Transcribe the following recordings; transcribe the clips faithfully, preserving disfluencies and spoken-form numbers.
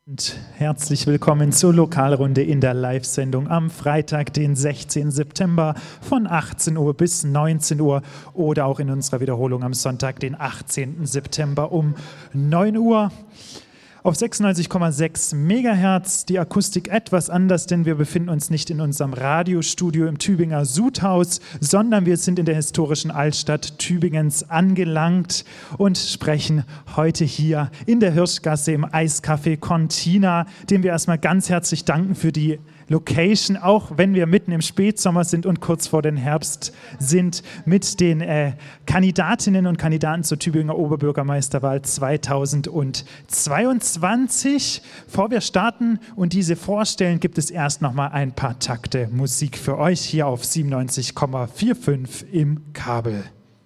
Und herzlich willkommen zur Lokalrunde in der Live-Sendung am Freitag, den sechzehnten September von achtzehn Uhr bis neunzehn Uhr oder auch in unserer Wiederholung am Sonntag, den achtzehnten September um neun Uhr. Auf sechsundneunzig Komma sechs Megahertz, die Akustik etwas anders, denn wir befinden uns nicht in unserem Radiostudio im Tübinger Sudhaus, sondern wir sind in der historischen Altstadt Tübingens angelangt und sprechen heute hier in der Hirschgasse im Eiscafé Contina, dem wir erstmal ganz herzlich danken für die Location, auch wenn wir mitten im Spätsommer sind und kurz vor dem Herbst sind, mit den äh, Kandidatinnen und Kandidaten zur Tübinger Oberbürgermeisterwahl zweitausendzweiundzwanzig. Bevor wir starten und diese vorstellen, gibt es erst noch mal ein paar Takte Musik für euch hier auf siebenundneunzig Komma fünfundvierzig im Kabel.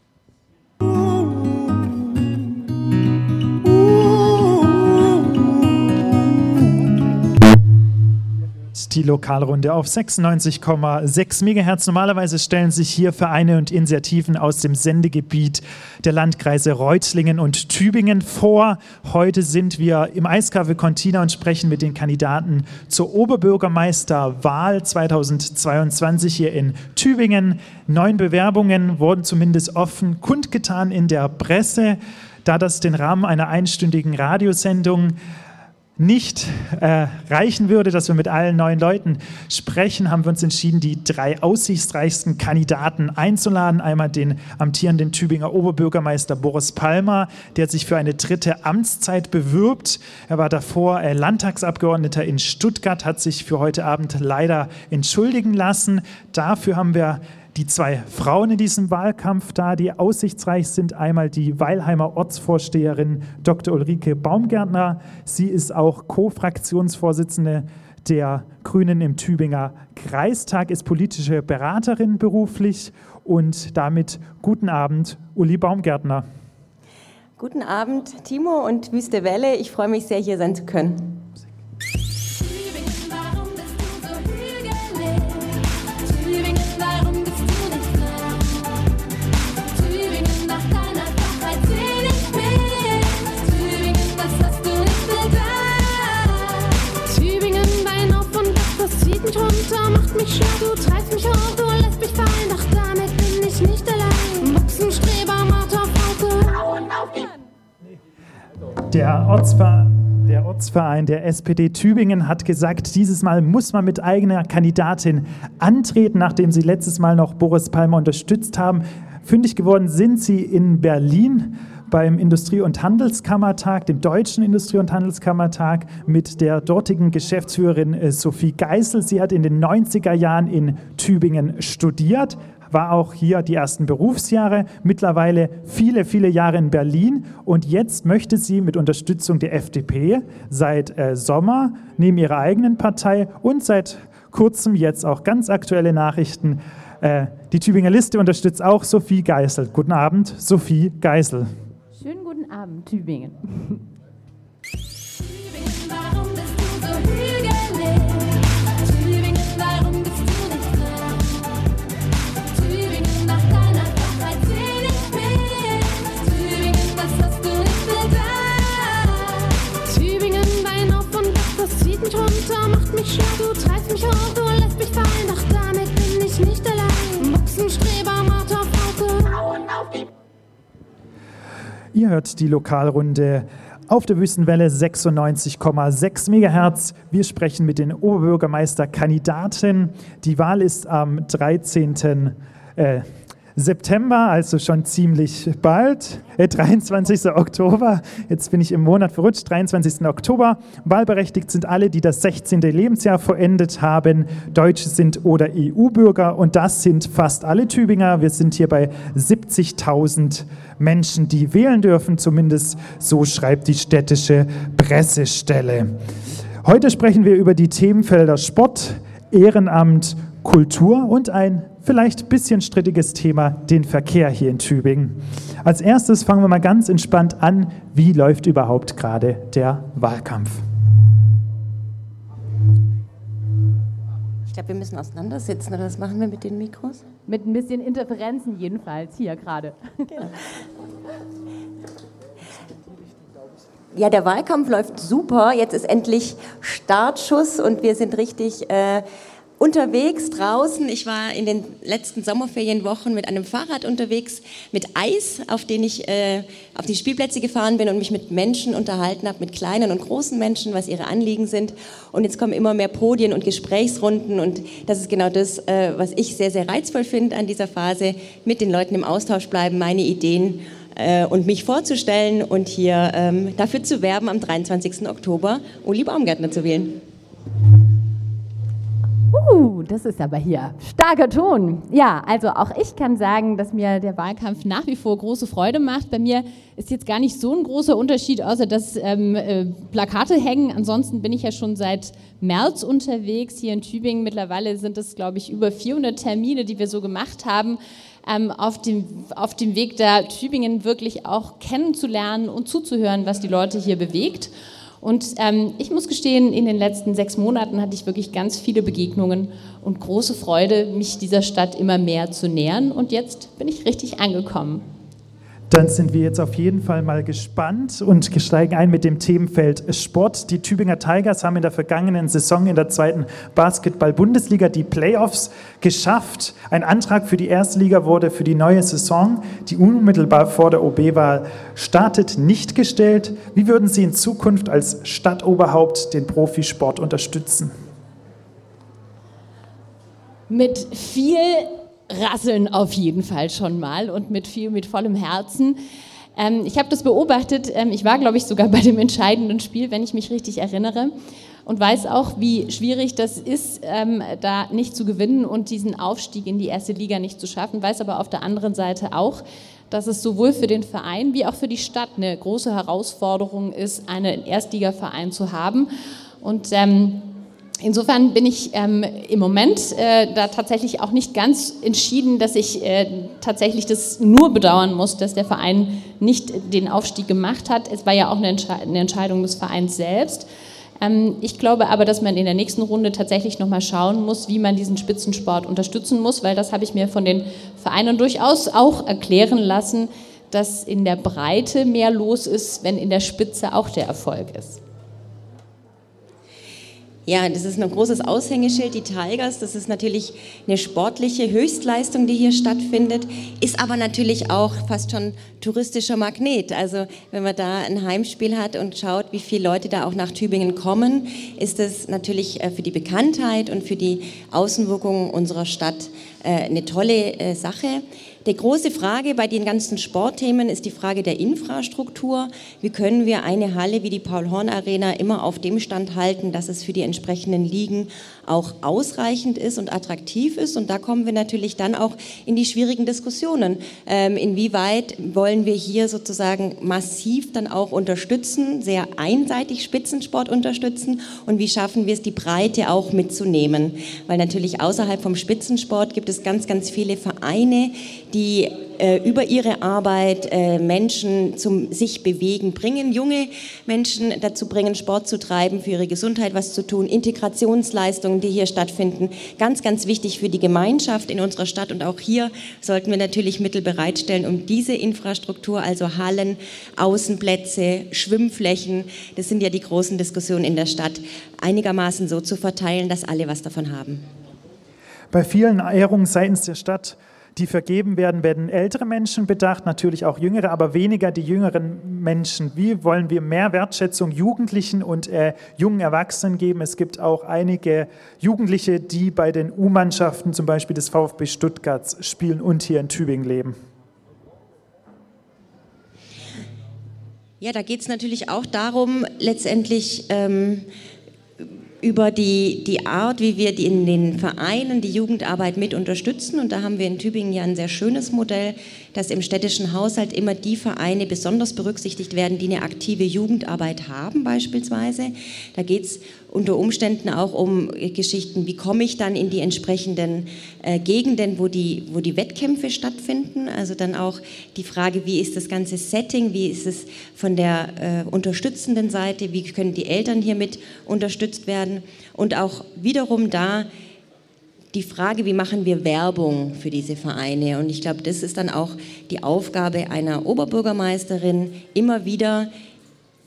Die Lokalrunde auf sechsundneunzig Komma sechs Megahertz. Normalerweise stellen sich hier Vereine und Initiativen aus dem Sendegebiet der Landkreise Reutlingen und Tübingen vor. Heute sind wir im Eiscafé Contina und sprechen mit den Kandidaten zur Oberbürgermeisterwahl zweitausendzweiundzwanzig hier in Tübingen. Neun Bewerbungen wurden zumindest offen kundgetan in der Presse. Da das den Rahmen einer einstündigen Radiosendung nicht äh, reichen würde, dass wir mit allen neuen Leuten sprechen, haben wir uns entschieden, die drei aussichtsreichsten Kandidaten einzuladen. Einmal den amtierenden Tübinger Oberbürgermeister Boris Palmer, der sich für eine dritte Amtszeit bewirbt. Er war davor äh, Landtagsabgeordneter in Stuttgart, hat sich für heute Abend leider entschuldigen lassen. Dafür haben wir die zwei Frauen in diesem Wahlkampf da, die aussichtsreich sind. Einmal die Weilheimer Ortsvorsteherin Doktor Ulrike Baumgärtner. Sie ist auch Co-Fraktionsvorsitzende der Grünen im Tübinger Kreistag, ist politische Beraterin beruflich. Und damit guten Abend, Uli Baumgärtner. Guten Abend, Timo und Wüste Welle. Ich freue mich sehr, hier sein zu können. Runter, macht mich schwer, du treibst mich hoch, du lässt mich fallen, doch damit bin ich nicht allein. Boxenstreber, Marterfauke. Der Ortsverein, der Ortsverein der S P D Tübingen hat gesagt, dieses Mal muss man mit eigener Kandidatin antreten, nachdem sie letztes Mal noch Boris Palmer unterstützt haben. Fündig geworden sind sie in Berlin beim Industrie- und Handelskammertag, dem Deutschen Industrie- und Handelskammertag, mit der dortigen Geschäftsführerin äh, Sophie Geisel. Sie hat in den neunziger Jahren in Tübingen studiert, war auch hier die ersten Berufsjahre, mittlerweile viele, viele Jahre in Berlin und jetzt möchte sie mit Unterstützung der F D P seit äh, Sommer neben ihrer eigenen Partei und seit kurzem jetzt auch ganz aktuelle Nachrichten, äh, die Tübinger Liste unterstützt auch Sophie Geisel. Guten Abend, Sophie Geisel. Schönen guten Abend, Tübingen. Tübingen, warum bist du so hügelig? Tübingen, warum bist du nicht frei? Tübingen, nach deiner Freiheit seh ich mich. Tübingen, das hast du nicht bedacht. Tübingen, Bein auf und ab, das zieht mich runter, macht mich schwer, du treibst mich hoch, du lässt mich fallen, doch damit bin ich nicht allein. Boxenstreber, Marterfauke. Hauen auf die Ihr hört die Lokalrunde auf der Wüstenwelle sechsundneunzig Komma sechs Megahertz. Wir sprechen mit den Oberbürgermeisterkandidaten. Die Wahl ist am dreizehnten September, also schon ziemlich bald, äh, dreiundzwanzigsten Oktober. Jetzt bin ich im Monat verrutscht, dreiundzwanzigsten Oktober. Wahlberechtigt sind alle, die das sechzehnte Lebensjahr vollendet haben, Deutsche sind oder E U-Bürger und das sind fast alle Tübinger. Wir sind hier bei siebzigtausend Menschen, die wählen dürfen, zumindest so schreibt die städtische Pressestelle. Heute sprechen wir über die Themenfelder Sport, Ehrenamt, Kultur und ein vielleicht ein bisschen strittiges Thema, den Verkehr hier in Tübingen. Als erstes fangen wir mal ganz entspannt an. Wie läuft überhaupt gerade der Wahlkampf? Ich glaube, wir müssen auseinandersitzen, oder was machen wir mit den Mikros? Mit ein bisschen Interferenzen jedenfalls, hier gerade. Genau. Ja, der Wahlkampf läuft super. Jetzt ist endlich Startschuss und wir sind richtig äh, unterwegs draußen. Ich war in den letzten Sommerferienwochen mit einem Fahrrad unterwegs, mit Eis, auf den ich äh, auf die Spielplätze gefahren bin und mich mit Menschen unterhalten habe, mit kleinen und großen Menschen, was ihre Anliegen sind. Und jetzt kommen immer mehr Podien und Gesprächsrunden und das ist genau das, äh, was ich sehr, sehr reizvoll finde an dieser Phase, mit den Leuten im Austausch bleiben, meine Ideen äh, und mich vorzustellen und hier ähm, dafür zu werben, am dreiundzwanzigsten Oktober Uli Baumgärtner zu wählen. Uh, das ist aber hier starker Ton. Ja, also auch ich kann sagen, dass mir der Wahlkampf nach wie vor große Freude macht. Bei mir ist jetzt gar nicht so ein großer Unterschied, außer dass ähm, äh, Plakate hängen. Ansonsten bin ich ja schon seit März unterwegs hier in Tübingen. Mittlerweile sind es, glaube ich, über vierhundert Termine, die wir so gemacht haben, ähm, auf dem, auf dem Weg da Tübingen wirklich auch kennenzulernen und zuzuhören, was die Leute hier bewegt. Und ähm, ich muss gestehen, in den letzten sechs Monaten hatte ich wirklich ganz viele Begegnungen und große Freude, mich dieser Stadt immer mehr zu nähern. Und jetzt bin ich richtig angekommen. Dann sind wir jetzt auf jeden Fall mal gespannt und steigen ein mit dem Themenfeld Sport. Die Tübinger Tigers haben in der vergangenen Saison in der zweiten Basketball-Bundesliga die Playoffs geschafft. Ein Antrag für die erste Liga wurde für die neue Saison, die unmittelbar vor der O B-Wahl startet, nicht gestellt. Wie würden Sie in Zukunft als Stadtoberhaupt den Profisport unterstützen? Mit viel Rasseln auf jeden Fall schon mal und mit viel, mit vollem Herzen. Ähm, ich habe das beobachtet, ähm, ich war, glaube ich, sogar bei dem entscheidenden Spiel, wenn ich mich richtig erinnere, und weiß auch, wie schwierig das ist, ähm, da nicht zu gewinnen und diesen Aufstieg in die erste Liga nicht zu schaffen, weiß aber auf der anderen Seite auch, dass es sowohl für den Verein wie auch für die Stadt eine große Herausforderung ist, einen Erstligaverein zu haben. Und ähm, insofern bin ich ähm, im Moment äh, da tatsächlich auch nicht ganz entschieden, dass ich äh, tatsächlich das nur bedauern muss, dass der Verein nicht den Aufstieg gemacht hat. Es war ja auch eine, Entsche- eine Entscheidung des Vereins selbst. Ähm, ich glaube aber, dass man in der nächsten Runde tatsächlich nochmal schauen muss, wie man diesen Spitzensport unterstützen muss, weil das habe ich mir von den Vereinen durchaus auch erklären lassen, dass in der Breite mehr los ist, wenn in der Spitze auch der Erfolg ist. Ja, das ist ein großes Aushängeschild, die Tigers. Das ist natürlich eine sportliche Höchstleistung, die hier stattfindet, ist aber natürlich auch fast schon touristischer Magnet. Also wenn man da ein Heimspiel hat und schaut, wie viele Leute da auch nach Tübingen kommen, ist das natürlich für die Bekanntheit und für die Außenwirkung unserer Stadt eine tolle Sache. Die große Frage bei den ganzen Sportthemen ist die Frage der Infrastruktur. Wie können wir eine Halle wie die Paul-Horn-Arena immer auf dem Stand halten, dass es für die entsprechenden Ligen auch ausreichend ist und attraktiv ist? Und da kommen wir natürlich dann auch in die schwierigen Diskussionen. Ähm, inwieweit wollen wir hier sozusagen massiv dann auch unterstützen, sehr einseitig Spitzensport unterstützen? Und wie schaffen wir es, die Breite auch mitzunehmen? Weil natürlich außerhalb vom Spitzensport gibt es ganz, ganz viele Vereine, die äh, über ihre Arbeit äh, Menschen zum sich bewegen bringen, junge Menschen dazu bringen, Sport zu treiben, für ihre Gesundheit was zu tun, Integrationsleistungen, die hier stattfinden, ganz, ganz wichtig für die Gemeinschaft in unserer Stadt. Und auch hier sollten wir natürlich Mittel bereitstellen, um diese Infrastruktur, also Hallen, Außenplätze, Schwimmflächen, das sind ja die großen Diskussionen in der Stadt, einigermaßen so zu verteilen, dass alle was davon haben. Bei vielen Ehrungen seitens der Stadt, die vergeben werden, werden ältere Menschen bedacht, natürlich auch jüngere, aber weniger die jüngeren Menschen. Wie wollen wir mehr Wertschätzung Jugendlichen und äh, jungen Erwachsenen geben? Es gibt auch einige Jugendliche, die bei den U-Mannschaften zum Beispiel des VfB Stuttgart spielen und hier in Tübingen leben. Ja, da geht es natürlich auch darum, letztendlich ähm, über die, die Art, wie wir die in den Vereinen die Jugendarbeit mit unterstützen. Und da haben wir in Tübingen ja ein sehr schönes Modell, dass im städtischen Haushalt immer die Vereine besonders berücksichtigt werden, die eine aktive Jugendarbeit haben beispielsweise. Da geht es unter Umständen auch um Geschichten, wie komme ich dann in die entsprechenden äh, Gegenden, wo die, wo die Wettkämpfe stattfinden. Also dann auch die Frage, wie ist das ganze Setting, wie ist es von der äh, unterstützenden Seite, wie können die Eltern hier mit unterstützt werden. Und auch wiederum da die Frage, wie machen wir Werbung für diese Vereine? Und ich glaube, das ist dann auch die Aufgabe einer Oberbürgermeisterin, immer wieder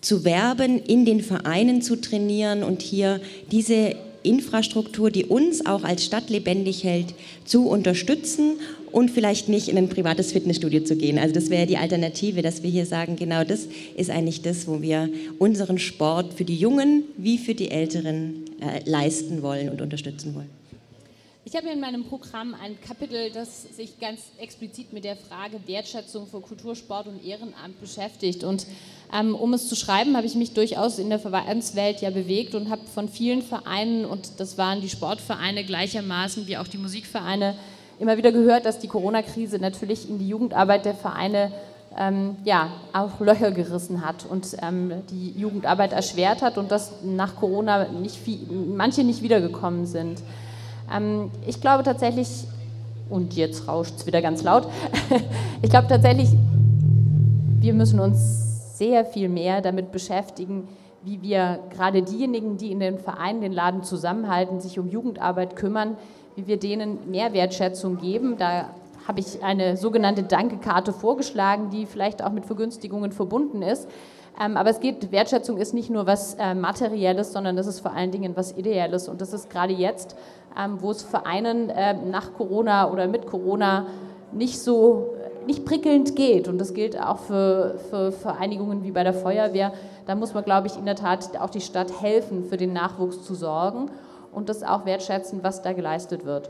zu werben, in den Vereinen zu trainieren und hier diese Infrastruktur, die uns auch als Stadt lebendig hält, zu unterstützen und vielleicht nicht in ein privates Fitnessstudio zu gehen. Also das wäre die Alternative, dass wir hier sagen, genau das ist eigentlich das, wo wir unseren Sport für die Jungen wie für die Älteren äh, leisten wollen und unterstützen wollen. Ich habe in meinem Programm ein Kapitel, das sich ganz explizit mit der Frage Wertschätzung für Kultur, Sport und Ehrenamt beschäftigt. Und ähm, um es zu schreiben, habe ich mich durchaus in der Vereinswelt ja bewegt und habe von vielen Vereinen, und das waren die Sportvereine gleichermaßen wie auch die Musikvereine, immer wieder gehört, dass die Corona-Krise natürlich in die Jugendarbeit der Vereine ähm, ja, auch Löcher gerissen hat und ähm, die Jugendarbeit erschwert hat und dass nach Corona nicht viel, manche nicht wiedergekommen sind. Ich glaube tatsächlich, und jetzt rauscht es wieder ganz laut, ich glaube tatsächlich, wir müssen uns sehr viel mehr damit beschäftigen, wie wir gerade diejenigen, die in den Vereinen den Laden zusammenhalten, sich um Jugendarbeit kümmern, wie wir denen mehr Wertschätzung geben. Da habe ich eine sogenannte Dankekarte vorgeschlagen, die vielleicht auch mit Vergünstigungen verbunden ist. Ähm, aber es geht, Wertschätzung ist nicht nur was äh, Materielles, sondern das ist vor allen Dingen was Ideelles. Und das ist gerade jetzt, ähm, wo es Vereinen äh, nach Corona oder mit Corona nicht so, nicht prickelnd geht. Und das gilt auch für, für Vereinigungen wie bei der Feuerwehr. Da muss man, glaube ich, in der Tat auch die Stadt helfen, für den Nachwuchs zu sorgen und das auch wertschätzen, was da geleistet wird.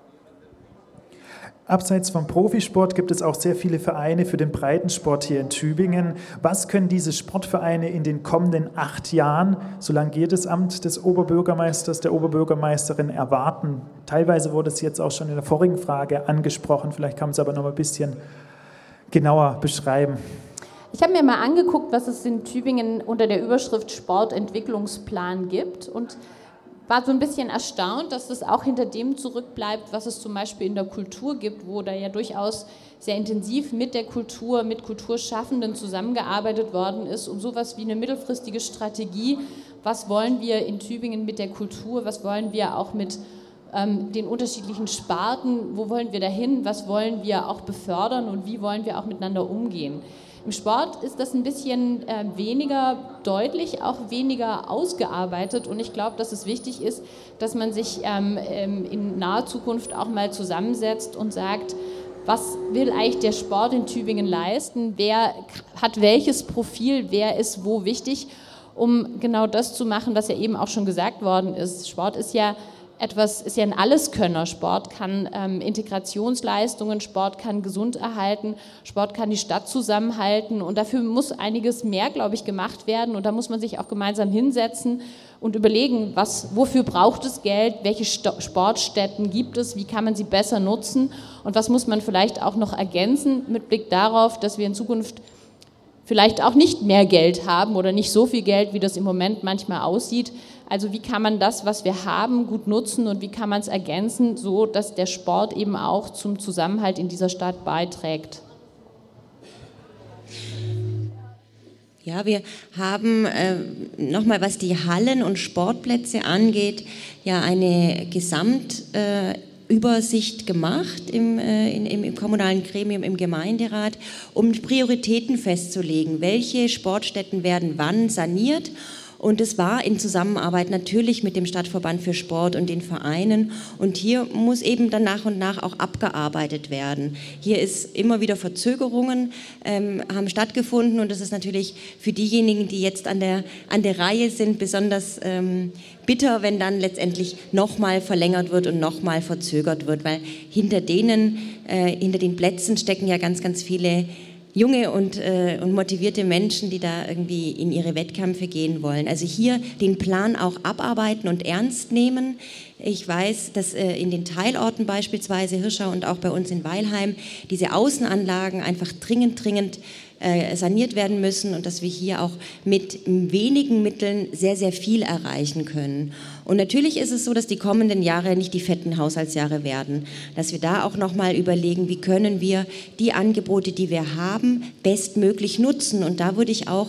Abseits vom Profisport gibt es auch sehr viele Vereine für den Breitensport hier in Tübingen. Was können diese Sportvereine in den kommenden acht Jahren, solange geht das Amt des Oberbürgermeisters, der Oberbürgermeisterin, erwarten? Teilweise wurde es jetzt auch schon in der vorigen Frage angesprochen, vielleicht kann man es aber noch mal ein bisschen genauer beschreiben. Ich habe mir mal angeguckt, was es in Tübingen unter der Überschrift Sportentwicklungsplan gibt und war so ein bisschen erstaunt, dass das auch hinter dem zurückbleibt, was es zum Beispiel in der Kultur gibt, wo da ja durchaus sehr intensiv mit der Kultur, mit Kulturschaffenden zusammengearbeitet worden ist, um sowas wie eine mittelfristige Strategie, was wollen wir in Tübingen mit der Kultur, was wollen wir auch mit ähm, den unterschiedlichen Sparten, wo wollen wir dahin, was wollen wir auch befördern und wie wollen wir auch miteinander umgehen. Im Sport ist das ein bisschen äh, weniger deutlich, auch weniger ausgearbeitet und ich glaube, dass es wichtig ist, dass man sich ähm, in naher Zukunft auch mal zusammensetzt und sagt, was will eigentlich der Sport in Tübingen leisten, wer hat welches Profil, wer ist wo wichtig, um genau das zu machen, was ja eben auch schon gesagt worden ist. Sport ist ja etwas, ist ja ein Alleskönner. Sport kann ähm, Integrationsleistungen, Sport kann gesund erhalten, Sport kann die Stadt zusammenhalten und dafür muss einiges mehr, glaube ich, gemacht werden und da muss man sich auch gemeinsam hinsetzen und überlegen, was, wofür braucht es Geld, welche Sto- Sportstätten gibt es, wie kann man sie besser nutzen und was muss man vielleicht auch noch ergänzen mit Blick darauf, dass wir in Zukunft vielleicht auch nicht mehr Geld haben oder nicht so viel Geld, wie das im Moment manchmal aussieht. Also wie kann man das, was wir haben, gut nutzen und wie kann man es ergänzen, so dass der Sport eben auch zum Zusammenhalt in dieser Stadt beiträgt? Ja, wir haben äh, nochmal, was die Hallen und Sportplätze angeht, ja eine Gesamt äh, Übersicht gemacht im, äh, in, im, im kommunalen Gremium, im Gemeinderat, um Prioritäten festzulegen, welche Sportstätten werden wann saniert. Und es war in Zusammenarbeit natürlich mit dem Stadtverband für Sport und den Vereinen. Und hier muss eben dann nach und nach auch abgearbeitet werden. Hier ist immer wieder Verzögerungen ähm, haben stattgefunden und das ist natürlich für diejenigen, die jetzt an der, an der Reihe sind, besonders ähm, bitter, wenn dann letztendlich nochmal verlängert wird und nochmal verzögert wird, weil hinter denen, äh, hinter den Plätzen stecken ja ganz, ganz viele junge und, äh, und motivierte Menschen, die da irgendwie in ihre Wettkämpfe gehen wollen. Also hier den Plan auch abarbeiten und ernst nehmen. Ich weiß, dass äh, in den Teilorten beispielsweise Hirschau und auch bei uns in Weilheim diese Außenanlagen einfach dringend, dringend äh, saniert werden müssen und dass wir hier auch mit wenigen Mitteln sehr, sehr viel erreichen können. Und natürlich ist es so, dass die kommenden Jahre nicht die fetten Haushaltsjahre werden, dass wir da auch nochmal überlegen, wie können wir die Angebote, die wir haben, bestmöglich nutzen. Und da würde ich auch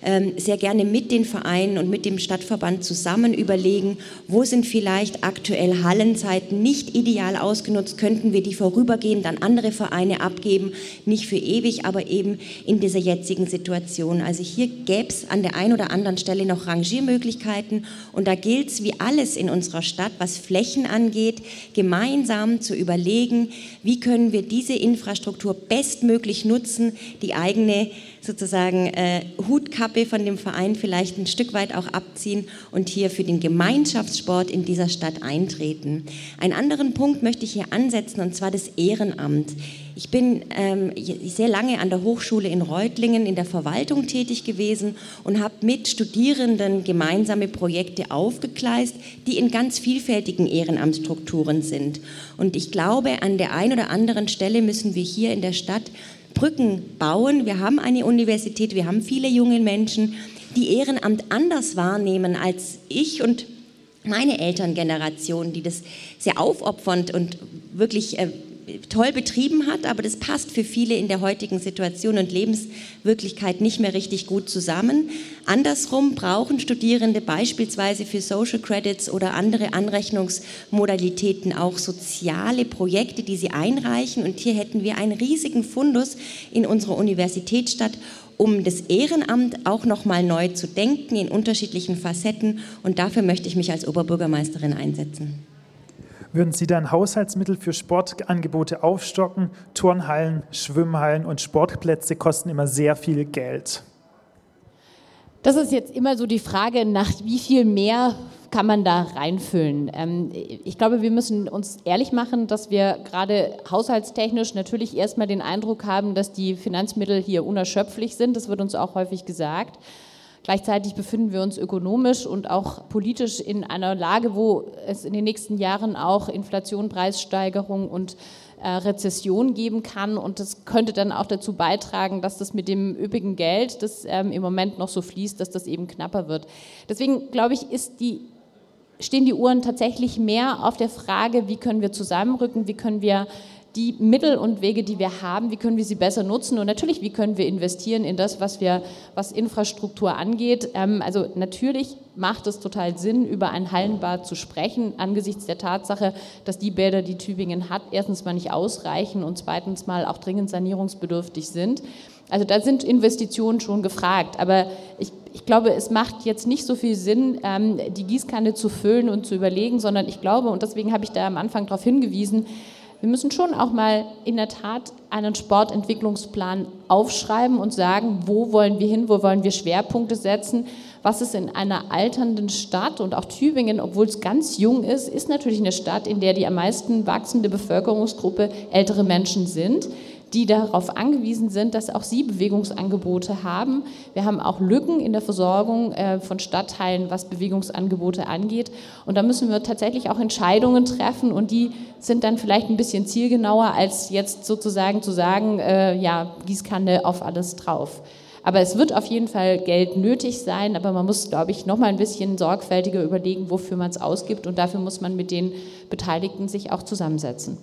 sehr gerne mit den Vereinen und mit dem Stadtverband zusammen überlegen, wo sind vielleicht aktuell Hallenzeiten nicht ideal ausgenutzt, könnten wir die vorübergehend an andere Vereine abgeben, nicht für ewig, aber eben in dieser jetzigen Situation. Also hier gäbe es an der einen oder anderen Stelle noch Rangiermöglichkeiten und da gilt es wie alles in unserer Stadt, was Flächen angeht, gemeinsam zu überlegen, wie können wir diese Infrastruktur bestmöglich nutzen, die eigene sozusagen äh, Hutkappe von dem Verein vielleicht ein Stück weit auch abziehen und hier für den Gemeinschaftssport in dieser Stadt eintreten. Einen anderen Punkt möchte ich hier ansetzen, und zwar das Ehrenamt. Ich bin ähm, sehr lange an der Hochschule in Reutlingen in der Verwaltung tätig gewesen und habe mit Studierenden gemeinsame Projekte aufgegleist, die in ganz vielfältigen Ehrenamtsstrukturen sind. Und ich glaube, an der einen oder anderen Stelle müssen wir hier in der Stadt Brücken bauen. Wir haben eine Universität, wir haben viele junge Menschen, die Ehrenamt anders wahrnehmen als ich und meine Elterngeneration, die das sehr aufopfernd und wirklich äh, toll betrieben hat, aber das passt für viele in der heutigen Situation und Lebenswirklichkeit nicht mehr richtig gut zusammen. Andersrum brauchen Studierende beispielsweise für Social Credits oder andere Anrechnungsmodalitäten auch soziale Projekte, die sie einreichen, und hier hätten wir einen riesigen Fundus in unserer Universitätsstadt, um das Ehrenamt auch noch mal neu zu denken in unterschiedlichen Facetten, und dafür möchte ich mich als Oberbürgermeisterin einsetzen. Würden Sie dann Haushaltsmittel für Sportangebote aufstocken? Turnhallen, Schwimmhallen und Sportplätze kosten immer sehr viel Geld. Das ist jetzt immer so die Frage, nach wie viel mehr kann man da reinfüllen. Ähm, ich glaube, wir müssen uns ehrlich machen, dass wir gerade haushaltstechnisch natürlich erstmal den Eindruck haben, dass die Finanzmittel hier unerschöpflich sind. Das wird uns auch häufig gesagt. Gleichzeitig befinden wir uns ökonomisch und auch politisch in einer Lage, wo es in den nächsten Jahren auch Inflation, Preissteigerung und äh, Rezession geben kann. Und das könnte dann auch dazu beitragen, dass das mit dem üppigen Geld, das ähm, im Moment noch so fließt, dass das eben knapper wird. Deswegen, glaube ich, ist die, stehen die Uhren tatsächlich mehr auf der Frage, wie können wir zusammenrücken, wie können wir die Mittel und Wege, die wir haben, wie können wir sie besser nutzen, und natürlich, wie können wir investieren in das, was wir, was Infrastruktur angeht. Ähm, also natürlich macht es total Sinn, über ein Hallenbad zu sprechen, angesichts der Tatsache, dass die Bäder, die Tübingen hat, erstens mal nicht ausreichen und zweitens mal auch dringend sanierungsbedürftig sind. Also da sind Investitionen schon gefragt, aber ich, ich glaube, es macht jetzt nicht so viel Sinn, ähm, die Gießkanne zu füllen und zu überlegen, sondern ich glaube, und deswegen habe ich da am Anfang darauf hingewiesen, wir müssen schon auch mal in der Tat einen Sportentwicklungsplan aufschreiben und sagen, wo wollen wir hin, wo wollen wir Schwerpunkte setzen, was ist in einer alternden Stadt, und auch Tübingen, obwohl es ganz jung ist, ist natürlich eine Stadt, in der die am meisten wachsende Bevölkerungsgruppe ältere Menschen sind, die darauf angewiesen sind, dass auch sie Bewegungsangebote haben. Wir haben auch Lücken in der Versorgung äh, von Stadtteilen, was Bewegungsangebote angeht. Und da müssen wir tatsächlich auch Entscheidungen treffen, und die sind dann vielleicht ein bisschen zielgenauer, als jetzt sozusagen zu sagen, äh, ja, Gießkanne auf alles drauf. Aber es wird auf jeden Fall Geld nötig sein, aber man muss, glaube ich, noch mal ein bisschen sorgfältiger überlegen, wofür man es ausgibt, und dafür muss man mit den Beteiligten sich auch zusammensetzen.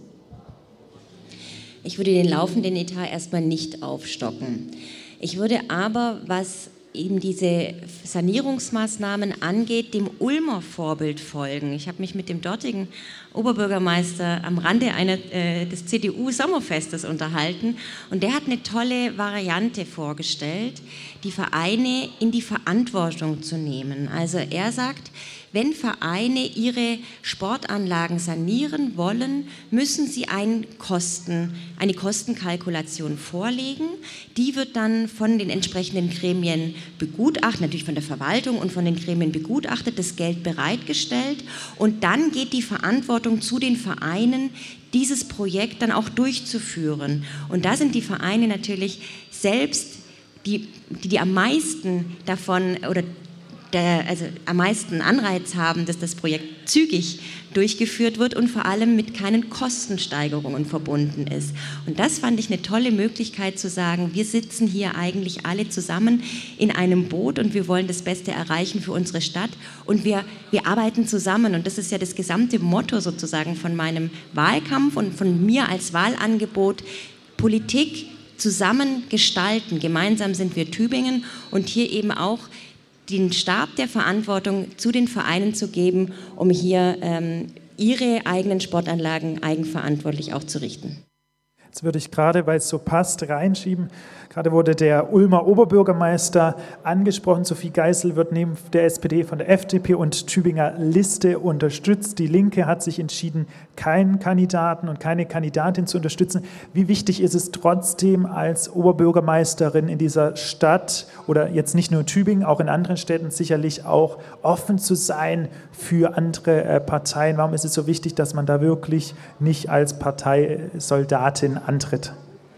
Ich würde den laufenden Etat erstmal nicht aufstocken. Ich würde aber, was eben diese Sanierungsmaßnahmen angeht, dem Ulmer Vorbild folgen. Ich habe mich mit dem dortigen Oberbürgermeister am Rande einer, äh, des C D U-Sommerfestes unterhalten, und der hat eine tolle Variante vorgestellt, die Vereine in die Verantwortung zu nehmen. Also er sagt, wenn Vereine ihre Sportanlagen sanieren wollen, müssen sie ein Kosten, eine Kostenkalkulation vorlegen. Die wird dann von den entsprechenden Gremien begutachtet, natürlich von der Verwaltung und von den Gremien begutachtet, das Geld bereitgestellt, und dann geht die Verantwortung zu den Vereinen, dieses Projekt dann auch durchzuführen. Und da sind die Vereine natürlich selbst die, die, die am meisten davon oder Der, also am meisten Anreiz haben, dass das Projekt zügig durchgeführt wird und vor allem mit keinen Kostensteigerungen verbunden ist. Und das fand ich eine tolle Möglichkeit zu sagen, wir sitzen hier eigentlich alle zusammen in einem Boot und wir wollen das Beste erreichen für unsere Stadt, und wir, wir arbeiten zusammen, und das ist ja das gesamte Motto sozusagen von meinem Wahlkampf und von mir als Wahlangebot: Politik zusammen gestalten. Gemeinsam sind wir Tübingen und hier eben auch den Stab der Verantwortung zu den Vereinen zu geben, um hier ähm, ihre eigenen Sportanlagen eigenverantwortlich auch zu richten. Jetzt würde ich gerade, weil es so passt, reinschieben. Gerade wurde der Ulmer Oberbürgermeister angesprochen. Sophie Geisel wird neben der S P D von der F D P und Tübinger Liste unterstützt. Die Linke hat sich entschieden, keinen Kandidaten und keine Kandidatin zu unterstützen. Wie wichtig ist es trotzdem als Oberbürgermeisterin in dieser Stadt oder jetzt nicht nur in Tübingen, auch in anderen Städten sicherlich auch offen zu sein für andere äh, Parteien? Warum ist es so wichtig, dass man da wirklich nicht als Parteisoldatin antritt?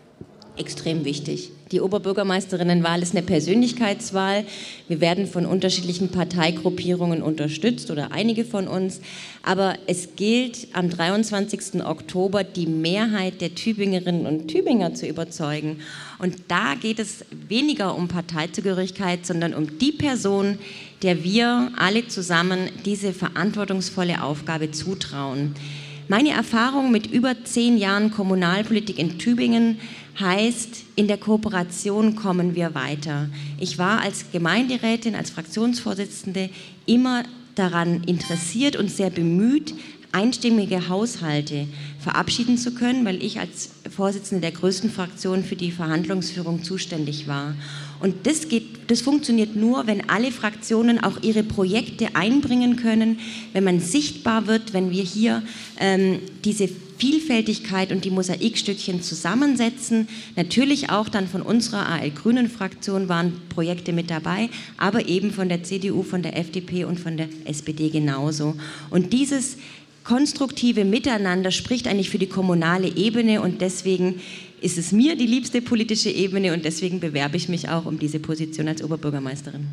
Extrem wichtig. Die Oberbürgermeisterinnenwahl ist eine Persönlichkeitswahl. Wir werden von unterschiedlichen Parteigruppierungen unterstützt oder einige von uns. Aber es gilt, am dreiundzwanzigsten Oktober die Mehrheit der Tübingerinnen und Tübinger zu überzeugen. Und da geht es weniger um Parteizugehörigkeit, sondern um die Person, der wir alle zusammen diese verantwortungsvolle Aufgabe zutrauen. Meine Erfahrung mit über zehn Jahren Kommunalpolitik in Tübingen heißt, in der Kooperation kommen wir weiter. Ich war als Gemeinderätin, als Fraktionsvorsitzende immer daran interessiert und sehr bemüht, einstimmige Haushalte verabschieden zu können, weil ich als Vorsitzende der größten Fraktion für die Verhandlungsführung zuständig war. Und das geht, das funktioniert nur, wenn alle Fraktionen auch ihre Projekte einbringen können, wenn man sichtbar wird, wenn wir hier ähm, diese Vielfältigkeit und die Mosaikstückchen zusammensetzen. Natürlich auch dann von unserer A L-Grünen-Fraktion waren Projekte mit dabei, aber eben von der C D U, von der F D P und von der S P D genauso. Und dieses konstruktive Miteinander spricht eigentlich für die kommunale Ebene und deswegen ist es mir die liebste politische Ebene und deswegen bewerbe ich mich auch um diese Position als Oberbürgermeisterin.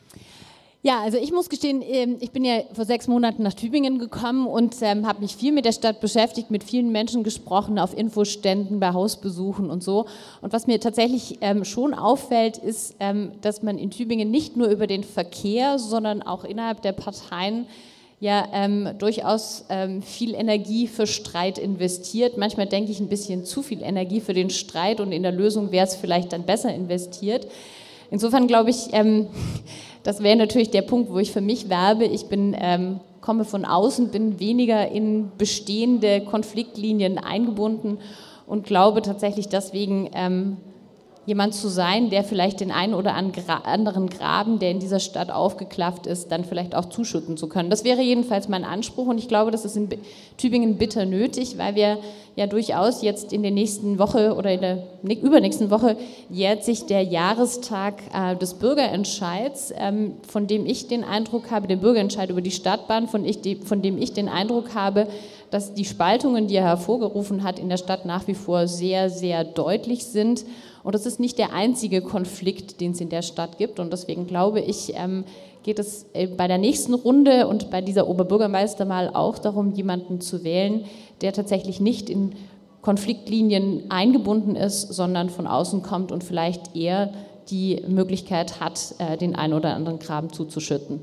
Ja, also ich muss gestehen, ich bin ja vor sechs Monaten nach Tübingen gekommen und ähm, habe mich viel mit der Stadt beschäftigt, mit vielen Menschen gesprochen, auf Infoständen, bei Hausbesuchen und so. Und was mir tatsächlich ähm, schon auffällt, ist, ähm, dass man in Tübingen nicht nur über den Verkehr, sondern auch innerhalb der Parteien ja ähm, durchaus ähm, viel Energie für Streit investiert. Manchmal denke ich ein bisschen zu viel Energie für den Streit und in der Lösung wäre es vielleicht dann besser investiert. Insofern glaube ich, ähm, das wäre natürlich der Punkt, wo ich für mich werbe. Ich bin, ähm, komme von außen, bin weniger in bestehende Konfliktlinien eingebunden und glaube tatsächlich deswegen, ähm, jemand zu sein, der vielleicht den einen oder anderen Graben, der in dieser Stadt aufgeklafft ist, dann vielleicht auch zuschütten zu können. Das wäre jedenfalls mein Anspruch und ich glaube, das ist in Tübingen bitter nötig, weil wir ja durchaus jetzt in der nächsten Woche oder in der übernächsten Woche jährt sich der Jahrestag äh, des Bürgerentscheids, ähm, von dem ich den Eindruck habe, der Bürgerentscheid über die Stadtbahn, von, ich, die, von dem ich den Eindruck habe, dass die Spaltungen, die er hervorgerufen hat, in der Stadt nach wie vor sehr, sehr deutlich sind. Und das ist nicht der einzige Konflikt, den es in der Stadt gibt. Und deswegen glaube ich, ähm, geht es bei der nächsten Runde und bei dieser Oberbürgermeisterwahl auch darum, jemanden zu wählen, der tatsächlich nicht in Konfliktlinien eingebunden ist, sondern von außen kommt und vielleicht eher die Möglichkeit hat, äh, den einen oder anderen Graben zuzuschütten.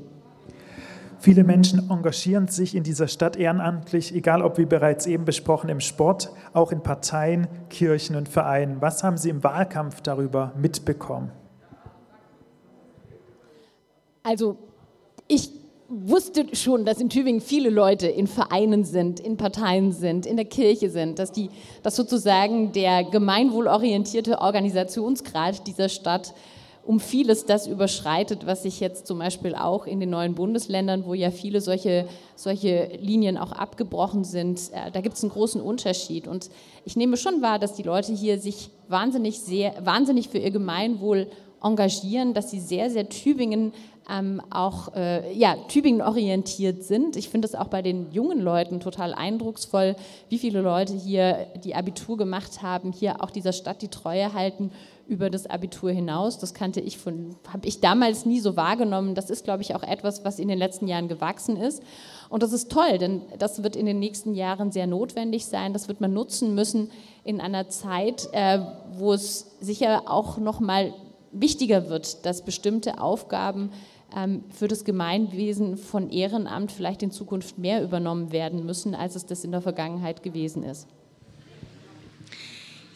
Viele Menschen engagieren sich in dieser Stadt ehrenamtlich, egal ob wie bereits eben besprochen im Sport, auch in Parteien, Kirchen und Vereinen. Was haben Sie im Wahlkampf darüber mitbekommen? Also ich wusste schon, dass in Tübingen viele Leute in Vereinen sind, in Parteien sind, in der Kirche sind, dass, die, dass sozusagen der gemeinwohlorientierte Organisationsgrad dieser Stadt um vieles das überschreitet, was sich jetzt zum Beispiel auch in den neuen Bundesländern, wo ja viele solche, solche Linien auch abgebrochen sind, äh, da gibt es einen großen Unterschied. Und ich nehme schon wahr, dass die Leute hier sich wahnsinnig, sehr, wahnsinnig für ihr Gemeinwohl engagieren, dass sie sehr, sehr Tübingen ähm, auch äh, ja, Tübingen orientiert sind. Ich finde es auch bei den jungen Leuten total eindrucksvoll, wie viele Leute hier die Abitur gemacht haben, hier auch dieser Stadt die Treue halten über das Abitur hinaus. Das kannte ich von, habe ich damals nie so wahrgenommen. Das ist, glaube ich, auch etwas, was in den letzten Jahren gewachsen ist. Und das ist toll, denn das wird in den nächsten Jahren sehr notwendig sein. Das wird man nutzen müssen in einer Zeit, äh, wo es sicher auch noch mal wichtiger wird, dass bestimmte Aufgaben ähm, für das Gemeinwesen von Ehrenamt vielleicht in Zukunft mehr übernommen werden müssen, als es das in der Vergangenheit gewesen ist.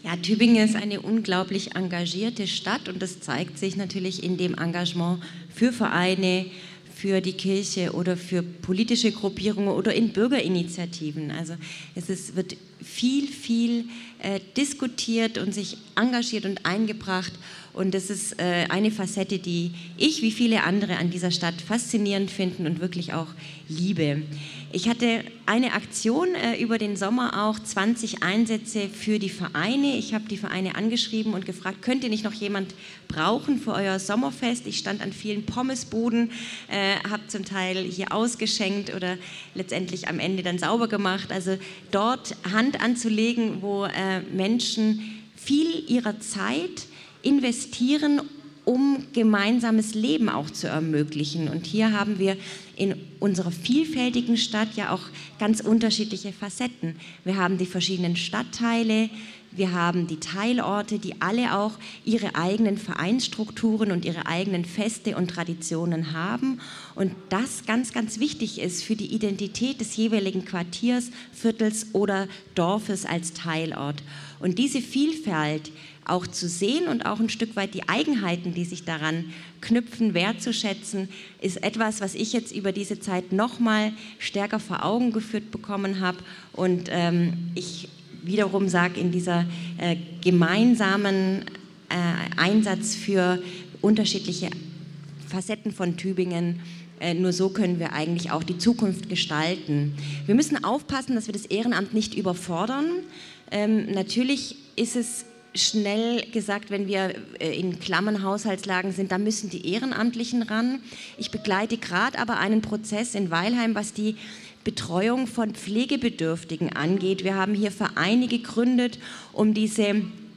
Ja, Tübingen ist eine unglaublich engagierte Stadt und das zeigt sich natürlich in dem Engagement für Vereine, für die Kirche oder für politische Gruppierungen oder in Bürgerinitiativen. Also es ist, wird viel, viel äh, diskutiert und sich engagiert und eingebracht und das ist äh, eine Facette, die ich wie viele andere an dieser Stadt faszinierend finde und wirklich auch liebe. Ich hatte eine Aktion äh, über den Sommer auch, zwanzig Einsätze für die Vereine. Ich habe die Vereine angeschrieben und gefragt, könnt ihr nicht noch jemand brauchen für euer Sommerfest? Ich stand an vielen Pommesbuden, äh, habe zum Teil hier ausgeschenkt oder letztendlich am Ende dann sauber gemacht. Also dort Hand anzulegen, wo äh, Menschen viel ihrer Zeit investieren, um gemeinsames Leben auch zu ermöglichen. Und hier haben wir in unserer vielfältigen Stadt ja auch ganz unterschiedliche Facetten. Wir haben die verschiedenen Stadtteile, wir haben die Teilorte, die alle auch ihre eigenen Vereinsstrukturen und ihre eigenen Feste und Traditionen haben. Und das ganz, ganz wichtig ist für die Identität des jeweiligen Quartiers, Viertels oder Dorfes als Teilort. Und diese Vielfalt auch zu sehen und auch ein Stück weit die Eigenheiten, die sich daran knüpfen, wertzuschätzen, ist etwas, was ich jetzt über diese Zeit noch mal stärker vor Augen geführt bekommen habe. Und ähm, ich wiederum sage, in dieser äh, gemeinsamen äh, Einsatz für unterschiedliche Facetten von Tübingen, äh, nur so können wir eigentlich auch die Zukunft gestalten. Wir müssen aufpassen, dass wir das Ehrenamt nicht überfordern. Ähm, natürlich ist es schnell gesagt, wenn wir in klammen Haushaltslagen sind, da müssen die Ehrenamtlichen ran. Ich begleite gerade aber einen Prozess in Weilheim, was die Betreuung von Pflegebedürftigen angeht. Wir haben hier Vereine gegründet, um diese